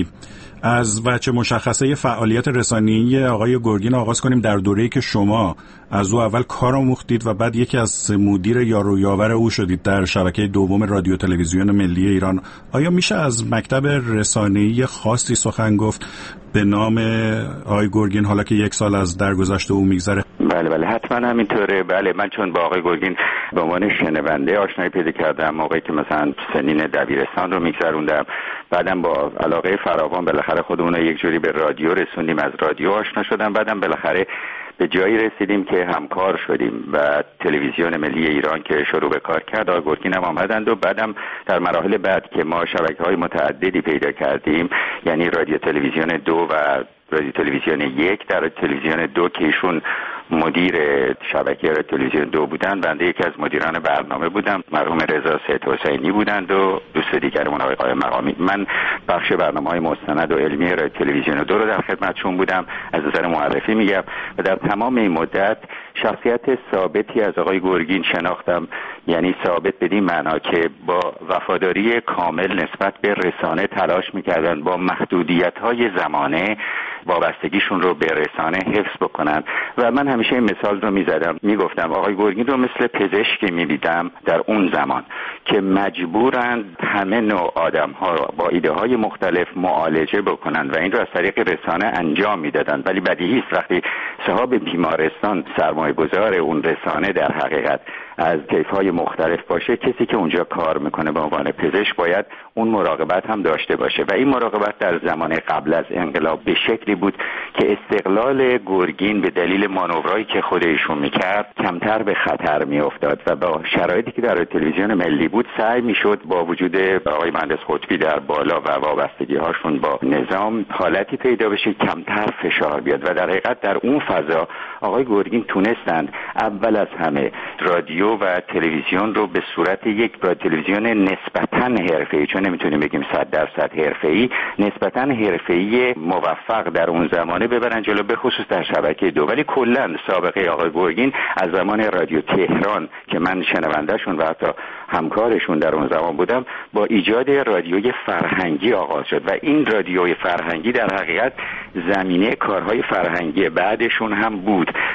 از وجه مشخصه فعالیت رسانه‌ای آقای گرگین آغاز کنیم. در دوره‌ای که شما از او اول کار آموختید و بعد یکی از مدیر یار و یاور او شدید در شبکه دوم رادیو تلویزیون ملی ایران، آیا میشه از مکتب رسانه‌ای خاصی سخن گفت به نام آقای گرگین حالا که 1 سال از درگذشت او میگذره؟ بله حتما همینطوره. بله، من چون با آقای گرگین به عنوان شنونده آشنایی پیدا کردم موقعی که مثلا سنین دبیرستان رو میگذروندم، بعدم با علاقه فراوان بالاخره خودمون رو یک جوری به رادیو رسوندیم، از رادیو آشنا شدم، بعدم بالاخره به جایی رسیدیم که همکار شدیم و تلویزیون ملی ایران که شروع به کار کرد آقای گرگین هم آمدند و بعدم در مراحل بعد که ما شبکه‌های متعددی پیدا کردیم، یعنی رادیو تلویزیون 2 و رادیو تلویزیون 1. در تلویزیون 2 که ایشون مدیر شبکه رادیو تلویزیون 2 بودن، بنده یکی از مدیران برنامه بودم، مرحوم رضا سید حسینی بودند و دوست دیگرمون آقای مقامی. من بخش برنامه‌های مستند و علمی رادیو تلویزیون 2 رو در خدمتشون بودم، از نظر معرفی میگم، و در تمام این مدت شخصیت ثابتی از آقای گرگین شناختم، یعنی ثابت بدین معنا که با وفاداری کامل نسبت به رسانه تلاش میکردن با محدودیت‌های زمانه وابستگیشون رو به رسانه حفظ بکنن. و من همیشه این مثال رو میزدم، میگفتم آقای گرگین رو مثل پزشکی میدیدم در اون زمان که مجبورند همه نوع آدم‌ها رو با ایده‌های مختلف معالجه بکنن و این رو از طریق رسانه انجام میدادن. ولی بدیهی است وقتی صاحب بیمارستان سرمایه‌گذار اون رسانه در حقیقت از طیف‌های مختلف باشه، کسی که اونجا کار میکنه به عنوان پزشک باید اون مراقبت هم داشته باشه و این مراقبت در زمان قبل از انقلاب به شکلی بود که استقلال گرگین به دلیل مانورایی که خود ایشون میکرد کمتر به خطر میافتاد و با شرایطی که در تلویزیون ملی بود سعی میشد با وجود آقای مهندس قطبی در بالا و وابستگی هاشون با نظام حالتی پیدا بشه کمتر فشار بیاد و در حقیقت در اون فضا آقای گرگین تونستند اول از همه رادیو و تلویزیون رو به صورت یک تلویزیون نسبتاً حرفه‌ای، چون نمیتونیم بگیم 100% حرفه‌ای، نسبتاً حرفه‌ای موفق در اون زمانه ببرن جلو، به خصوص در شبکه 2. ولی کلاً سابقه آقای گرگین از زمان رادیو تهران که من شنوندهشون و حتی همکارشون در اون زمان بودم با ایجاد رادیوی فرهنگی آغاز شد و این رادیوی فرهنگی در حقیقت زمینه کارهای فرهنگی بعدشون هم بود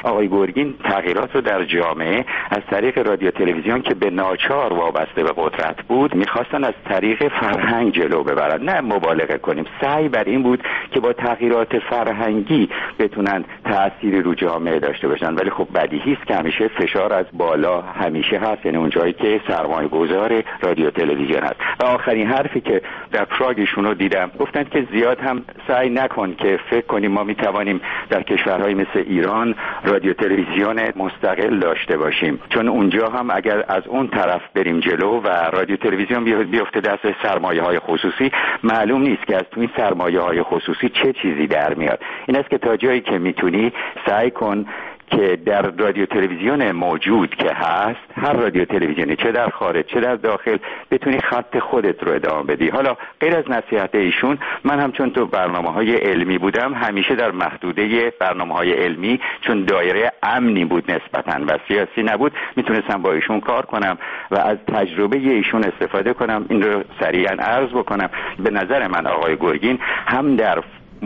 آقای گرگین تغییرات رو در جامعه از طریق رادیو تلویزیون که به ناچار وابسته به قدرت بود میخواستن از طریق فرهنگ جلو ببرن. نه مبالغه کنیم، سعی بر این بود که با تغییرات فرهنگی بتونن تأثیری رو جامعه داشته باشن. ولی خب بدیهی است که همیشه فشار از بالا همیشه هست، یعنی اون جایی که سرمایه‌گذار رادیو تلویزیون هست. و آخرین حرفی که در پراگ ایشون رو دیدم گفتن که زیاد هم سعی نکن که فکر کنیم ما میتوانیم در کشورهای مثل ایران رادیو تلویزیون مستقل داشته باشیم، چون اونجا هم اگر از اون طرف بریم جلو و رادیو تلویزیون بیفته دست سرمایه‌های خصوصی، معلوم نیست که از تو این سرمایه‌های خصوصی چه چیزی در میاد. این است که تا جایی که میتونی سعی کن که در رادیو تلویزیون موجود که هست، هر رادیو تلویزیونی چه در خارج چه در داخل، بتونی خط خودت رو ادامه بدی. حالا غیر از نصیحت ایشون، من هم چون تو برنامه‌های علمی بودم همیشه در محدوده برنامه‌های علمی، چون دایره امنی بود نسبتاً و سیاسی نبود، میتونستم با ایشون کار کنم و از تجربه ایشون استفاده کنم. این رو سریعاً عرض بکنم. به نظر من آقای گرگین هم در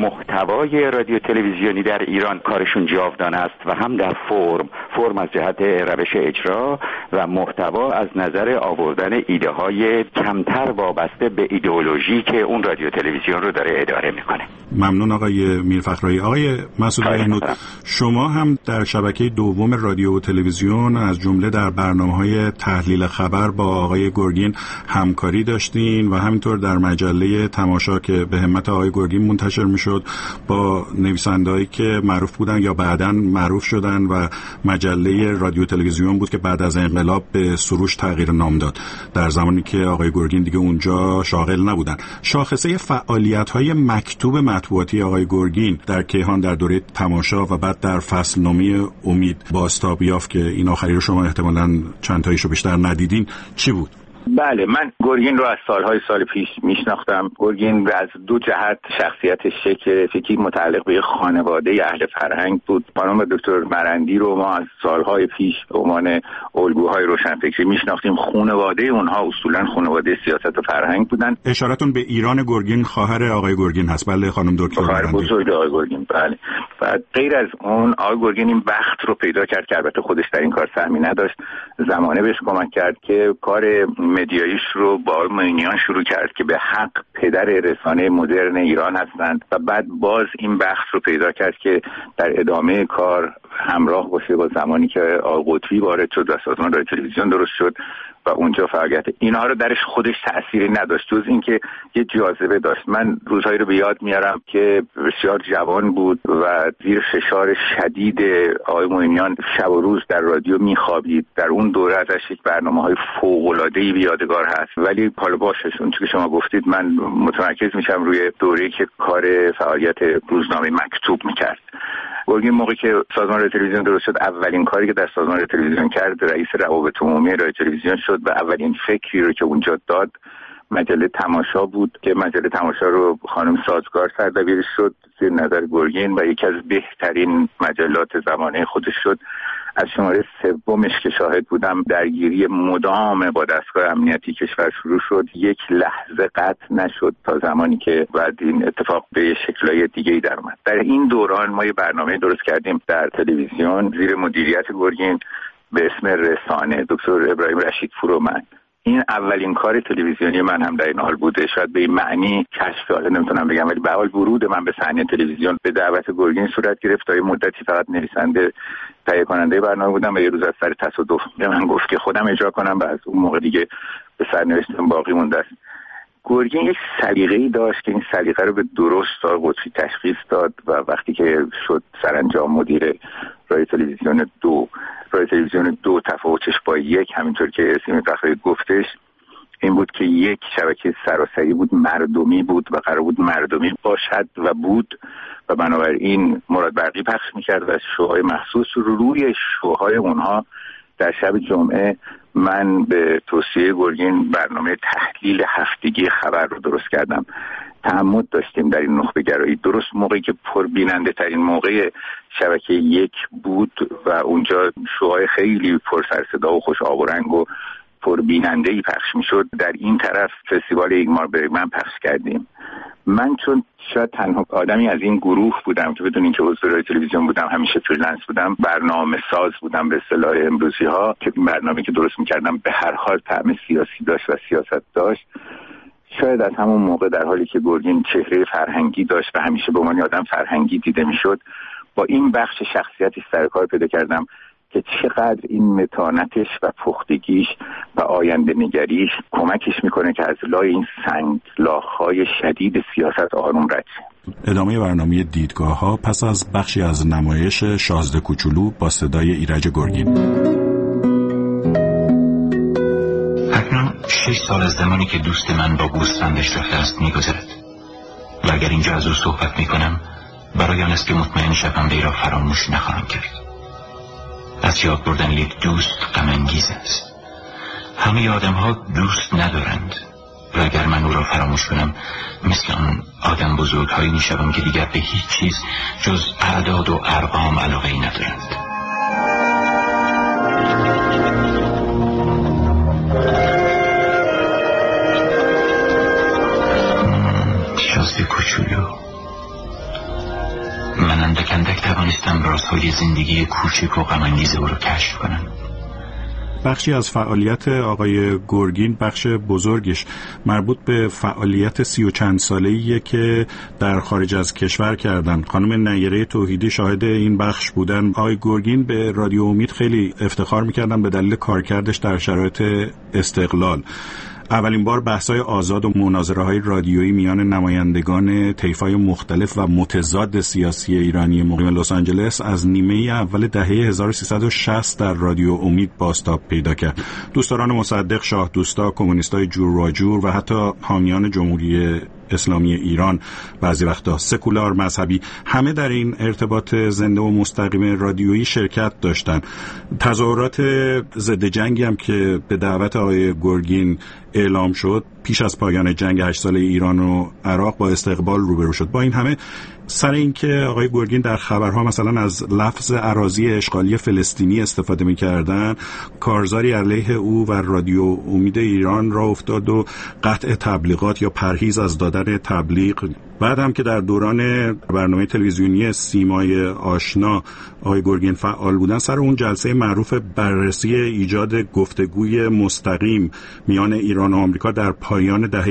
محتوای رادیو تلویزیونی در ایران کارشون جاودانه است و هم در فرم از جهت روش اجرا و محتوا از نظر آوردن ایده های کمتر وابسته به ایدئولوژی که اون رادیو تلویزیون رو داره اداره میکنه. ممنون آقای میرفخرایی. آقای مسعود عینود، شما هم در شبکه دوم رادیو و تلویزیون از جمله در برنامه‌های تحلیل خبر با آقای گرگین همکاری داشتین و همینطور در مجله تماشا که به همت آقای گرگین منتشر میشد با نویسندهایی که معروف بودن یا بعداً معروف شدن و مجله رادیو تلویزیون بود که بعد از انقلاب به سروش تغییر نام داد در زمانی که آقای گرگین دیگه اونجا شاغل نبودن. شاخصه فعالیت‌های مکتوب مطبوعاتی آقای گرگین در کیهان در دوره تماشا و بعد در فصل نومی امید بازتاب یافت که این آخری رو شما احتمالاً چند تاییشو بیشتر ندیدین، چی بود؟ بله، من گرگین رو از سال پیش میشناختم. گرگین از دو جهت شخصیتش شکل فکری متعلق به خانواده اهل فرهنگ بود. خانم دکتر مرندی رو ما از سالهای پیش به عنوان الگوهای روشنفکری میشناختیم. خانواده اونها اصولا خانواده سیاست و فرهنگ بودن. اشارتون به ایران گرگین خواهر آقای گرگین هست. بله خانم دکتر مرندی، بزرگ آقای گرگین. بله. و غیر از اون آقای گرگین این بخت رو پیدا کرد که البته خودش در این کار سهمی نداشت. زمانه بهش کمک کرد که کار مدیاییش رو با آقای معینیان شروع کرد که به حق پدر رسانه مدرن ایران هستند و بعد باز این بخت رو پیدا کرد که در ادامه کار همراه باشه با زمانی که آقای قطبی وارد شد و سازمان رادیو تلویزیون درست شد و اونجا فعالیت اینها رو درش خودش تأثیری نداشت جز اینکه یه جاذبه داشت. من روزهایی رو به یاد میارم که بسیار جوان بود و زیر فشار شدید آقای معینیان شب و روز در رادیو میخوابید. در اون دوره ازش یک برنامه‌های فوق‌العاده‌ای به یادگار هست. ولی حالا باشه، اون چیزی که شما گفتید من متمرکز میشم روی دوره‌ای که کار فعالیت روزنامه مکتوب میکرد. گرگین موقعی که سازمان رادیو تلویزیون درست شد، اولین کاری که در سازمان رادیو تلویزیون کرد رئیس روابط عمومی رادیو تلویزیون شد و اولین فکری رو که اونجا داد مجله تماشا بود که مجله تماشا رو خانم سازگار سردبیر شد زیر نظر گرگین و یکی از بهترین مجلات زمانه خودش شد. از شماره سومش که شاهد بودم درگیری مدام با دستگاه امنیتی کشور شروع شد. یک لحظه قطع نشد تا زمانی که بعد این اتفاق به شکل‌های دیگه‌ای در اومد. در این دوران ما یه برنامه درست کردیم در تلویزیون زیر مدیریت گرگین به اسم رسانه، دکتر ابراهیم رشیدپور و من. این اولین کار تلویزیونی من هم در این حال بوده. شاید به این معنی کشف حالا نمیتونم بگم، ولی به حال ورود من به صحنه تلویزیون به دعوت گرگین صورت گرفت. تا یه مدتی فقط نویسنده تهیه کننده برنامه بودم و یه روز از سر تصادف به من گفت که خودم اجرا کنم و از اون موقع دیگه به سرنوشتم باقی مونده است. گرگین یک سلیقه‌ای داشت که این سلیقه رو به درست آقای قطبی تشخیص داد و وقتی که شد سرانجام مدیر رادیو تلویزیون دو تفاوتش با یک، همینطور که اسم تخریب گفتش، این بود که یک شبکه سراسری بود، مردمی بود و قرار بود مردمی باشد و بود و بنابراین مراد برقی پخش میکرد و شوهای مخصوص رو روی شوهای اونها در شب جمعه من به توصیه گرگین برنامه تحلیل هفتگی خبر رو درست کردم. تعمد داشتیم در این نخبه گرایی، درست موقعی که پربیننده ترین موقع شبکه یک بود و اونجا شوهای خیلی پر سر صدا و خوش آب و رنگ و پربیننده‌ای پخش میشد، در این طرف فستیوال ایگمار برگمن پخش کردیم. من چون شاید تنها آدمی از این گروه بودم که بدون اینکه عضو رادیو تلویزیون بودم، همیشه فریلنس بودم، برنامه ساز بودم به اصطلاح امروزی ها، که برنامه‌ای که درست می‌کردم به هر حال طعم سیاسی داشت و سیاست داشت. شاید از همون موقع در حالی که گرگین چهره فرهنگی داشت و همیشه به عنوان آدم فرهنگی دیده میشد، با این بخش شخصیتی سر کار پیدا کردم که چقدر این متانتش و پختگیش و آینده نگریش کمکش میکنه که از لای این سنگلاخ‌های شدید سیاست آروم رد شه. ادامه برنامه دیدگاه ها پس از بخشی از نمایش شازده کوچولو با صدای ایرج گرگین. اکنون 6 سال از زمانی که دوست من با گوسفندش رفته است میگذرد و اگر اینجا از او صحبت میکنم برای آن است که مطمئن شوم وی را فراموش نخواهم کرد. از یاد بردن یک دوست غم انگیز است. همه آدم ها دوست ندارند و اگر من او را فراموش کنم مثل آن آدم بزرگ هایی می شوم که دیگر به هیچ چیز جز اعداد و ارقام علاقه ای ندارند. شازده کوچولو، من اندک اندک توانستم رازهای زندگی کوچک و غم‌انگیز او را کشف کنم. بخشی از فعالیت آقای گرگین، بخش بزرگش مربوط به فعالیت 30 و چند ساله‌ایه که در خارج از کشور کردن. خانم نیره توحیدی شاهد این بخش بودن. آقای گرگین به رادیو امید خیلی افتخار می‌کردن به دلیل کارکردش در شرایط استقلال. اولین بار بحث‌های آزاد و مناظره‌های رادیویی میان نمایندگان طیف‌های مختلف و متضاد سیاسی ایرانی مقیم لس آنجلس از نیمه اول دهه 1360 در رادیو امید بازتاب پیدا کرد. دوستداران مصدق، شاه دوستا، کمونیستای جور و جور و حتی حامیان جمهوری اسلامی ایران، بعضی وقتا سکولار مذهبی، همه در این ارتباط زنده و مستقیم رادیویی شرکت داشتن. تظاهرات ضد جنگی هم که به دعوت آقای گرگین اعلام شد پیش از پایان جنگ 8 ساله ایران و عراق با استقبال روبرو شد. با این همه سر اینکه آقای گرگین در خبرها مثلا از لفظ اراضی اشغالی فلسطینی استفاده می‌کردن، کارزاری علیه او و رادیو امید ایران را افتاد و قطع تبلیغات یا پرهیز از دادن تبلیغ. بعد هم که در دوران برنامه تلویزیونی سیمای آشنا آقای گرگین فعال بودن، سر اون جلسه معروف بررسی ایجاد گفتگوی مستقیم میان ایران و آمریکا در پایان دهه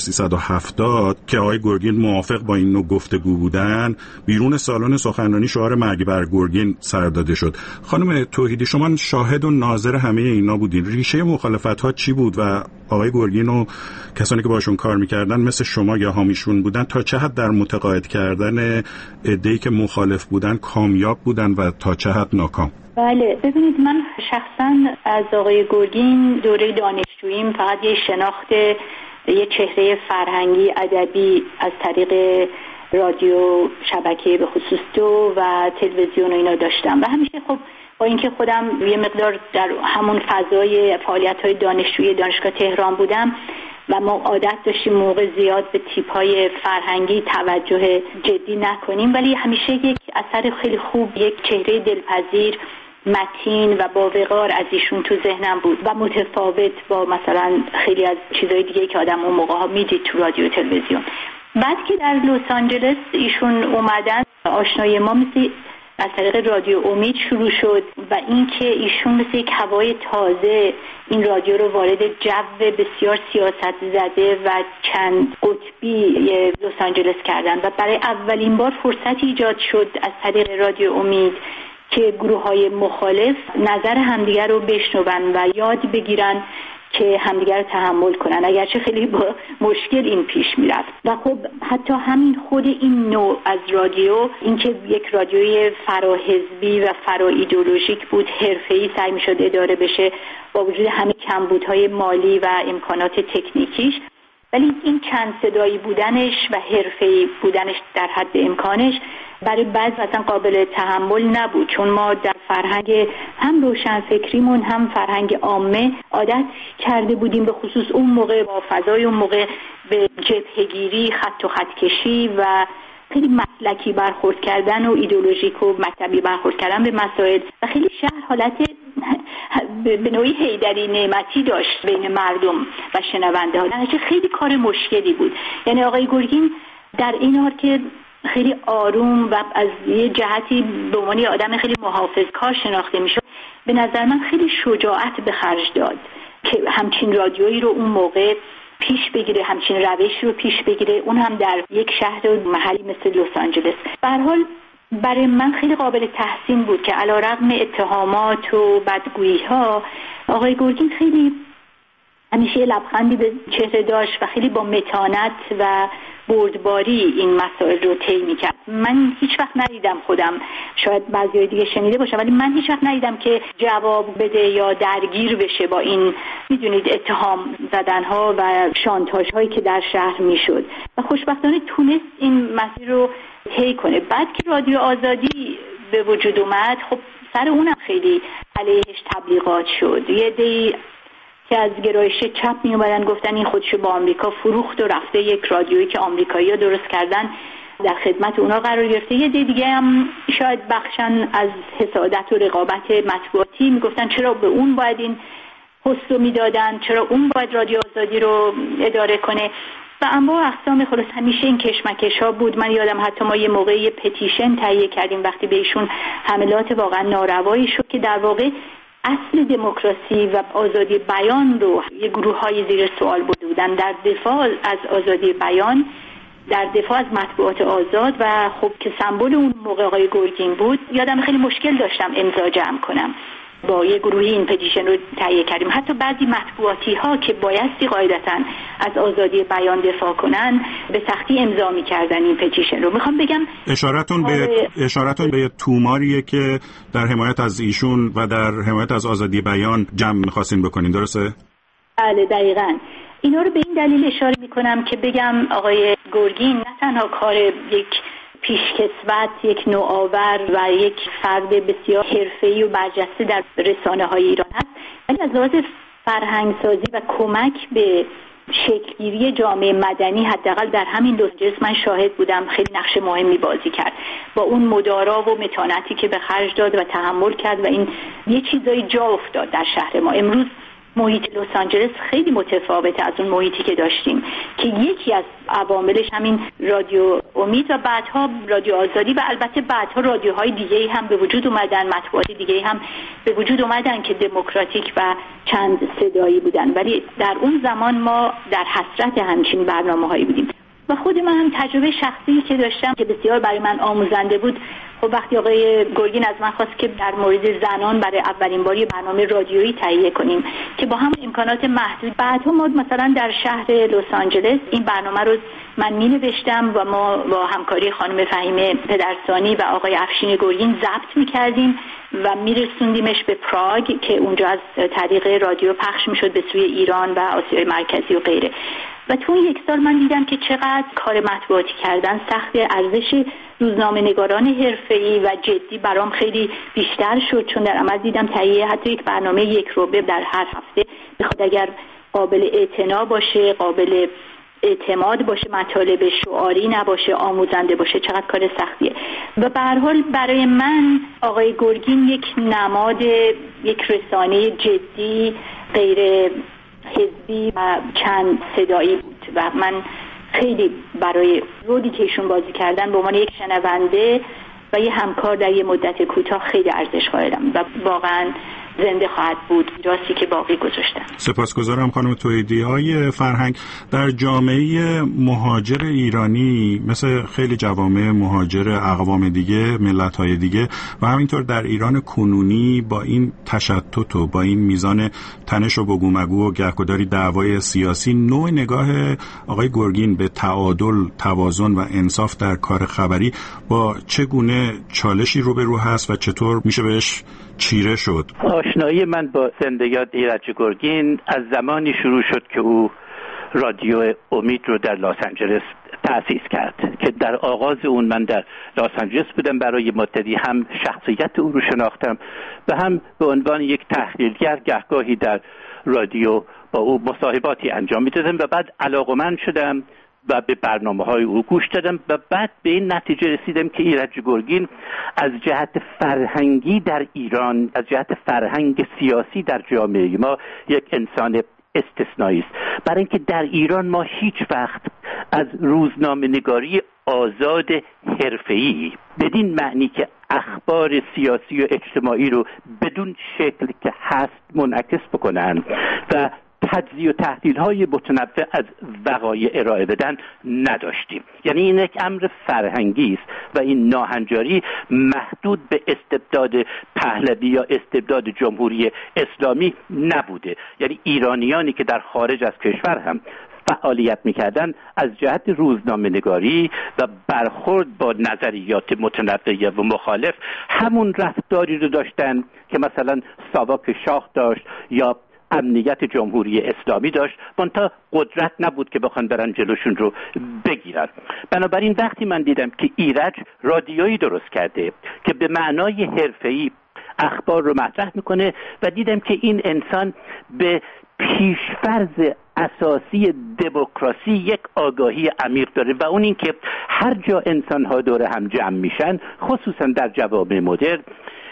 1370 که آقای گرگین موافق با این نوع گفتگو بودن، بیرون سالن سخنرانی شعار مرگ بر گرگین سر داده شد. خانم توحیدی، شما شاهد و ناظر همه اینا بودین. ریشه مخالفت‌ها چی بود و آقای گرگین و کسانی که باشون کار می‌کردن مثل شما یا حامیشون بودن تا چه حد در متقاعد کردن عده‌ای که مخالف بودن کامیاب بودن و تا چه حد ناکام؟ بله، ببینید من شخصا از آقای گرگین دوره دانشجوییم فقط یه شناخت یه چهره فرهنگی ادبی از طریق رادیو، شبکه به خصوص 2 و تلویزیون و اینا داشتم و همیشه خب با اینکه خودم یه مقدار در همون فضای فعالیت‌های دانشجویی دانشگاه تهران بودم و ما عادت داشتیم موقع زیاد به تیپ‌های فرهنگی توجه جدی نکنیم، ولی همیشه یک اثر خیلی خوب، یک چهره دلپذیر، متین و با وقار از ایشون تو ذهنم بود و متفاوت با مثلا خیلی از چیزهای دیگه که آدم اون موقع‌ها میدید تو رادیو و تلویزیون. بعد که در لس آنجلس ایشون اومدن، آشنایی ما مثل از طریق رادیو امید شروع شد و اینکه ایشون مثل یک هوای تازه این رادیو رو وارد جو بسیار سیاست زده و چند قطبی لس آنجلس کردن و برای اولین بار فرصتی ایجاد شد از طریق رادیو امید که گروه‌های مخالف نظر همدیگر رو بشنون و یاد بگیرن که همدیگر رو تحمل کنن، اگرچه خیلی با مشکل این پیش میرفت. و خب حتی همین خود این نوع از رادیو، اینکه یک رادیوی فراحزبی و فرا ایدئولوژیک بود، حرفه‌ای سعی میشد اداره بشه با وجود همه کمبودهای مالی و امکانات تکنیکیش، ولی این چند صدایی بودنش و حرفه‌ای بودنش در حد امکانش برای بعضی مثلا قابل تحمل نبود، چون ما در فرهنگ هم روشنفکریمون هم فرهنگ عامه عادت کرده بودیم به خصوص اون موقع با فضای اون موقع به جبهه‌گیری، خط و خطکشی و خیلی مسلکی برخورد کردن و ایدئولوژیک و مکتبی برخورد کردن به مسائل و خیلی شهر حالت به نوعی حیدری نعمتی داشت بین مردم و شنونده ها. خیلی کار مشکلی بود. یعنی آقای گرگین در این حال که خیلی آروم و از یه جهتی به عنوان آدم خیلی محافظه‌کار شناخته میشد، به نظر من خیلی شجاعت به خرج داد که همچین رادیویی رو اون موقع پیش بگیره، همچین روشی رو پیش بگیره، اون هم در یک شهر محلی مثل لس آنجلس. به هر حال برای من خیلی قابل تحسین بود که علیرغم اتهامات و بدگویی‌ها آقای گرگین خیلی همیشه لبخندی به چهره داشت و خیلی با متانت و بردباری این مسائل رو طی می‌کرد. من هیچ وقت ندیدم، خودم شاید بعضی دیگه شنیده باشم، ولی من هیچ وقت ندیدم که جواب بده یا درگیر بشه با این میدونید اتهام زدن‌ها و شانتاژهایی که در شهر میشد و خوشبختانه تونست این مسیر رو طی کنه. بعد که رادیو آزادی به وجود اومد، خب سر اونم خیلی علیهش تبلیغات شد. یه عده‌ای که از گرایش چپ می اومدن گفتن این خودشو با آمریکا فروخت و رفته یک رادیویی که آمریکایی‌ها درست کردن در خدمت اونا قرار گرفته. یه دیگه هم شاید بخشن از حسادت و رقابت مطبوعاتی میگفتن چرا به اون باید این پست رو میدادن، چرا اون باید رادیو آزادی رو اداره کنه و انواع اقسام. خلاص همیشه این کشمکش ها بود. من یادم حتی ما یه موقع یه پتیشن تهیه کردیم وقتی به ایشون حملات واقعا ناروایی شد که در واقع اصل دموکراسی و آزادی بیان رو یه گروه‌های زیر سوال برده بودن، در دفاع از آزادی بیان، در دفاع از مطبوعات آزاد و خب که سمبل اون موقع آقای گرگین بود. یادم خیلی مشکل داشتم امضا جمع کنم، با یه گروهی این پتیشن رو تهیه کردیم. حتی بعضی مطبوعاتی ها که بایستی قاعدتاً از آزادی بیان دفاع کنن به سختی امضا می‌کردن این پتیشن رو. میخوام بگم اشارتون به توماریه که در حمایت از ایشون و در حمایت از آزادی بیان جمع می‌خواستین بکنین، درسته؟ بله دقیقاً. اینا رو به این دلیل اشاره می‌کنم که بگم آقای گرگین نه تنها کار یک پیشکسوت، یک نوآور و یک فرد بسیار حرفه‌ای و برجسته در رسانه‌های ایران هست، ولی از لحاظ فرهنگسازی و کمک به شکل‌گیری جامعه مدنی حداقل در همین لس آنجلس من شاهد بودم خیلی نقش مهمی بازی کرد. با اون مدارا و متانتی که به خرج داد و تحمل کرد و این یه چیزایی جا افتاد در شهر ما. امروز محیط لس آنجلس خیلی متفاوته از اون محیطی که داشتیم که یکی از عواملش همین رادیو امید و بعدها رادیو آزادی و البته بعدها رادیوهای دیگه‌ای هم به وجود اومدن، مطبوعات دیگه‌ای هم به وجود اومدن که دموکراتیک و چند صدایی بودن، ولی در اون زمان ما در حسرت همچین برنامه‌هایی بودیم. و خود من هم تجربه شخصی که داشتم که بسیار برای من آموزنده بود. خب وقتی آقای گرگین از من خواست که در مورد زنان برای اولین بار برنامه رادیویی تهیه کنیم که با هم امکانات محدود، بعدها ما مثلا در شهر لس آنجلس این برنامه رو من می‌نوشتم و ما با همکاری خانم فهیمه پدرسانی و آقای افشین گرگین ضبط می‌کردیم و می‌رسوندیمش به پراگ که اونجا از طریق رادیو پخش می‌شد به سوی ایران و آسیای مرکزی و غیره. و تو یک سال من دیدم که چقدر کار مطبوعاتی کردن سخت. ارزش روزنامه‌نگاران حرفه‌ای و جدی برام خیلی بیشتر شد، چون در عمل دیدم تهیه حتی یک برنامه یک روبه در هر هفته بخواد اگر قابل اعتنا باشه، قابل اعتماد باشه، مطالب شعاری نباشه، آموزنده باشه، چقدر کار سختیه. و به هر حال برای من آقای گرگین یک نماد یک رسانه جدی غیر حزبی و چند صدایی بود و من خیلی برای رودی که ایشون بازی کردن به عنوان یک شنونده و یه همکار در یه مدت کوتاه خیلی ارزش قائلم و واقعا زنده خواهد بود، راستی که باقی گذاشتن. سپاسگزارم خانم توحیدی. های فرهنگ در جامعه مهاجر ایرانی مثل خیلی جوامع مهاجر اقوام دیگه، ملت‌های دیگه و همینطور در ایران کنونی با این تشتت و با این میزان تنش و بگومگو و گهگداری دعوای سیاسی، نوع نگاه آقای گرگین به تعادل، توازن و انصاف در کار خبری با چگونه چالشی روبرو هست و چطور میشه بهش چیره شد؟ آشنایی من با زندگیات ایرج گرگین از زمانی شروع شد که او رادیو امید رو در لس آنجلس تأسیس کرد که در آغاز اون من در لس آنجلس بودم. برای مدتی هم شخصیت او رو شناختم و هم به عنوان یک تحلیلگر گهگاهی در رادیو با او مصاحباتی انجام میدادم و بعد علاقمند شدم و به برنامه‌های او گوش دادم و بعد به این نتیجه رسیدم که ایرج گرگین از جهت فرهنگی در ایران، از جهت فرهنگ سیاسی در جامعه ما یک انسان استثنایی است. برای اینکه در ایران ما هیچ وقت از روزنامه‌نگاری آزاد حرفه‌ای بدین معنی که اخبار سیاسی و اجتماعی رو بدون شکل که هست منعکس بکنن و تجزیه و تحلیل‌های متنوع از وقایع ارائه بدن نداشتیم. یعنی این یک امر فرهنگی است و این ناهنجاری محدود به استبداد پهلوی یا استبداد جمهوری اسلامی نبوده. یعنی ایرانیانی که در خارج از کشور هم فعالیت میکردن از جهت روزنامه‌نگاری و برخورد با نظریات متنوع و مخالف همون رفتاری رو داشتن که مثلا ساواک شاه داشت یا امنیت جمهوری اسلامی داشت، منتها قدرت نبود که بخوان برن جلوشون رو بگیرن. بنابراین وقتی من دیدم که ایرج رادیویی درست کرده که به معنای حرفه‌ای اخبار رو مطرح میکنه و دیدم که این انسان به پیشفرض اساسی دموکراسی یک آگاهی عمیق داره و اون این که هر جا انسان‌ها دور هم جمع میشن، خصوصا در جوامع مدرن،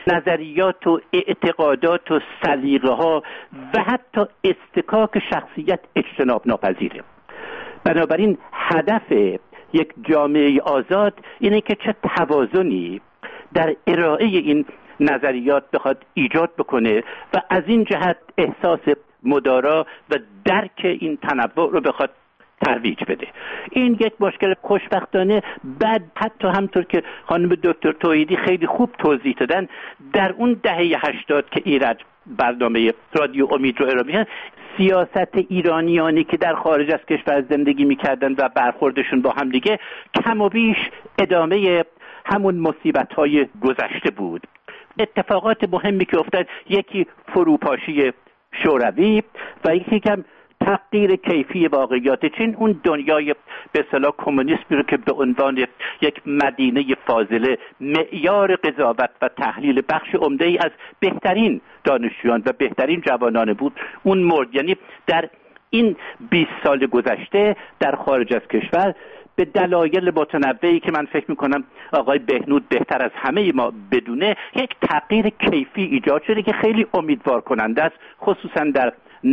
نظریات و اعتقادات و سلیقه‌ها و حتی استکاک شخصیت اجتناب ناپذیره. بنابراین هدف یک جامعه آزاد اینه که چه توازنی در ارائه این نظریات بخواد ایجاد بکنه و از این جهت احساس مدارا و درک این تنوع رو بخواد ترویج بده. این یک مشکل خوشبختانه بعد حتی همطور که خانم دکتر توحیدی خیلی خوب توضیح دادن، در اون دهه 80 که ایرج برنامه رادیو امید رو ارائه می‌کرد، سیاست ایرانیانی که در خارج از کشور زندگی می‌کردن و برخوردشون با هم دیگه کم و بیش ادامه همون مصیبت‌های گذشته بود. اتفاقات مهمی که افتاد، یکی فروپاشی شوروی و یکی کم تغییر کیفی واقعیات چین، اون دنیای به اصطلاح کمونیسمی رو که به عنوان یک مدینه فاضله معیار قضاوت و تحلیل بخش عمده‌ای از بهترین دانشجویان و بهترین جوانان بود، اون مرد. یعنی در این 20 سال گذشته در خارج از کشور به دلایل متنوعی که من فکر میکنم آقای بهنود بهتر از همه ما بدونه، یک تغییر کیفی ایجاد شده که خیلی امیدوار کننده است، خصوصا در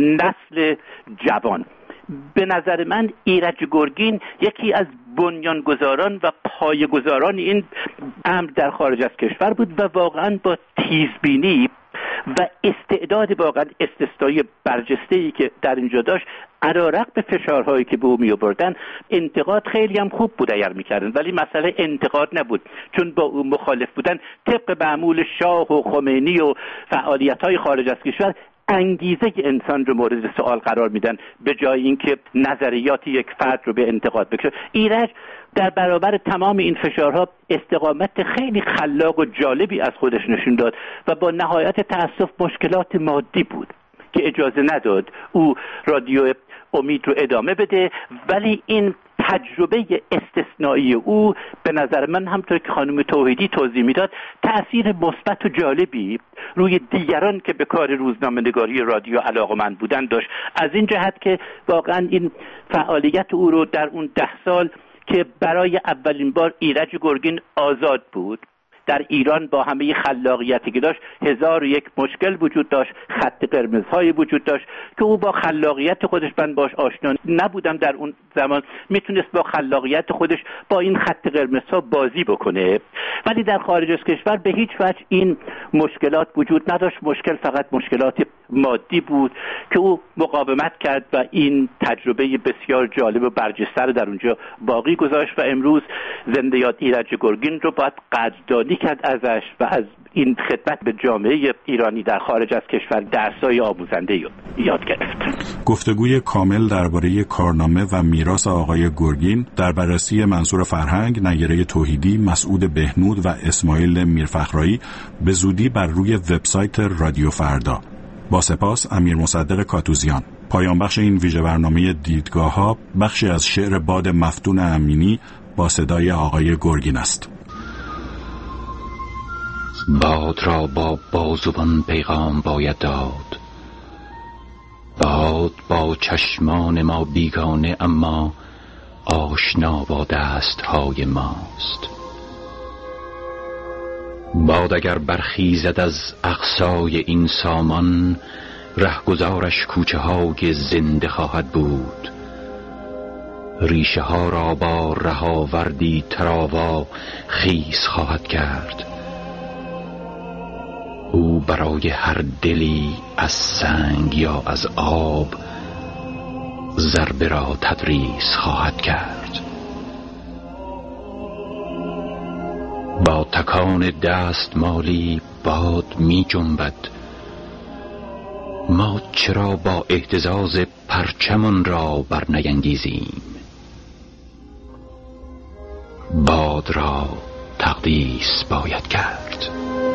نسل جوان. به نظر من ایرج گرگین یکی از بنیانگذاران و پایه‌گذاران این امر در خارج از کشور بود و واقعا با تیزبینی و استعداد واقعا استثنایی برجسته‌ای که در اینجا داشت، علیرغم به فشارهایی که به او می‌آوردن، انتقاد خیلی هم خوب بود اگر می‌کردن، ولی مسئله انتقاد نبود، چون با او مخالف بودن طبق معمول شاه و خمینی و فعالیت‌های خارج از کشور انگیزه انسان رو مورد سوال قرار میدن به جای اینکه نظریات یک فرد رو به انتقاد بکشه. ایرج در برابر تمام این فشارها استقامت خیلی خلاق و جالبی از خودش نشون داد و با نهایت تأسف مشکلات مادی بود که اجازه نداد او رادیو امید رو ادامه بده، ولی این تجربه استثنایی او به نظر من همطور که خانم توحیدی توضیح میداد تأثیر مثبت و جالبی روی دیگران که به کار روزنامه‌نگاری رادیو علاقه‌مند بودن داشت، از این جهت که واقعا این فعالیت او رو در اون 10 سال که برای اولین بار ایرج گرگین آزاد بود در ایران با همه خلاقیتی که داشت، 1001 مشکل وجود داشت، خط قرمزهای وجود داشت که او با خلاقیت خودش، من باش آشنا نبودم در اون زمان، میتونست با خلاقیت خودش با این خط قرمزها بازی بکنه، ولی در خارج از کشور به هیچ وجه این مشکلات وجود نداشت. مشکل فقط مشکلات مادی بود که او مقاومت کرد و این تجربه بسیار جالب و برجسته رو در اونجا باقی گذاشت و امروز زنده یاد ایرج گرگین رو باید قدردانی کرد ازش و از این خدمت به جامعه ایرانی در خارج از کشور درس‌های آموزنده یاد گرفت. گفتگوی کامل درباره کارنامه و میراث آقای گرگین در بررسی منصور فرهنگ، نیره توحیدی، مسعود بهنود و اسماعیل میرفخرایی به زودی بر روی وبسایت رادیو فردا. با سپاس امیر مصدق کاتوزیان. پایان بخش این ویژه برنامه دیدگاه‌ها بخشی از شعر باد مفتون امینی با صدای آقای گرگین است. باد را با بازوان پیغام باید داد، باد با چشمان ما بیگانه اما آشنا با دستهای ماست. باد اگر برخیزد از اقصای این سامان، رهگذارش کوچه های زنده خواهد بود. ریشه ها را با رهاوردی تراوا خیز خواهد کرد. او برای هر دلی از سنگ یا از آب ضربه را تدریس خواهد کرد. با تکان دستمالی باد می جنبد. ما چرا با اهتزاز پرچمون را بر نینگیزیم؟ باد را تقدیس باید کرد.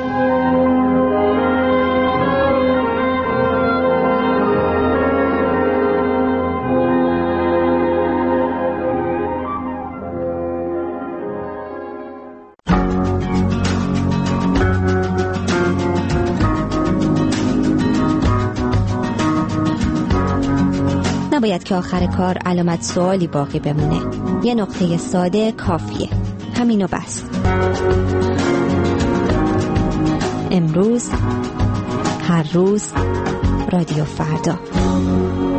نباید که آخر کار علامت سوالی باقی بمونه. یه نقطه ساده کافیه. همینو بس. امروز، هر روز، رادیو فردا.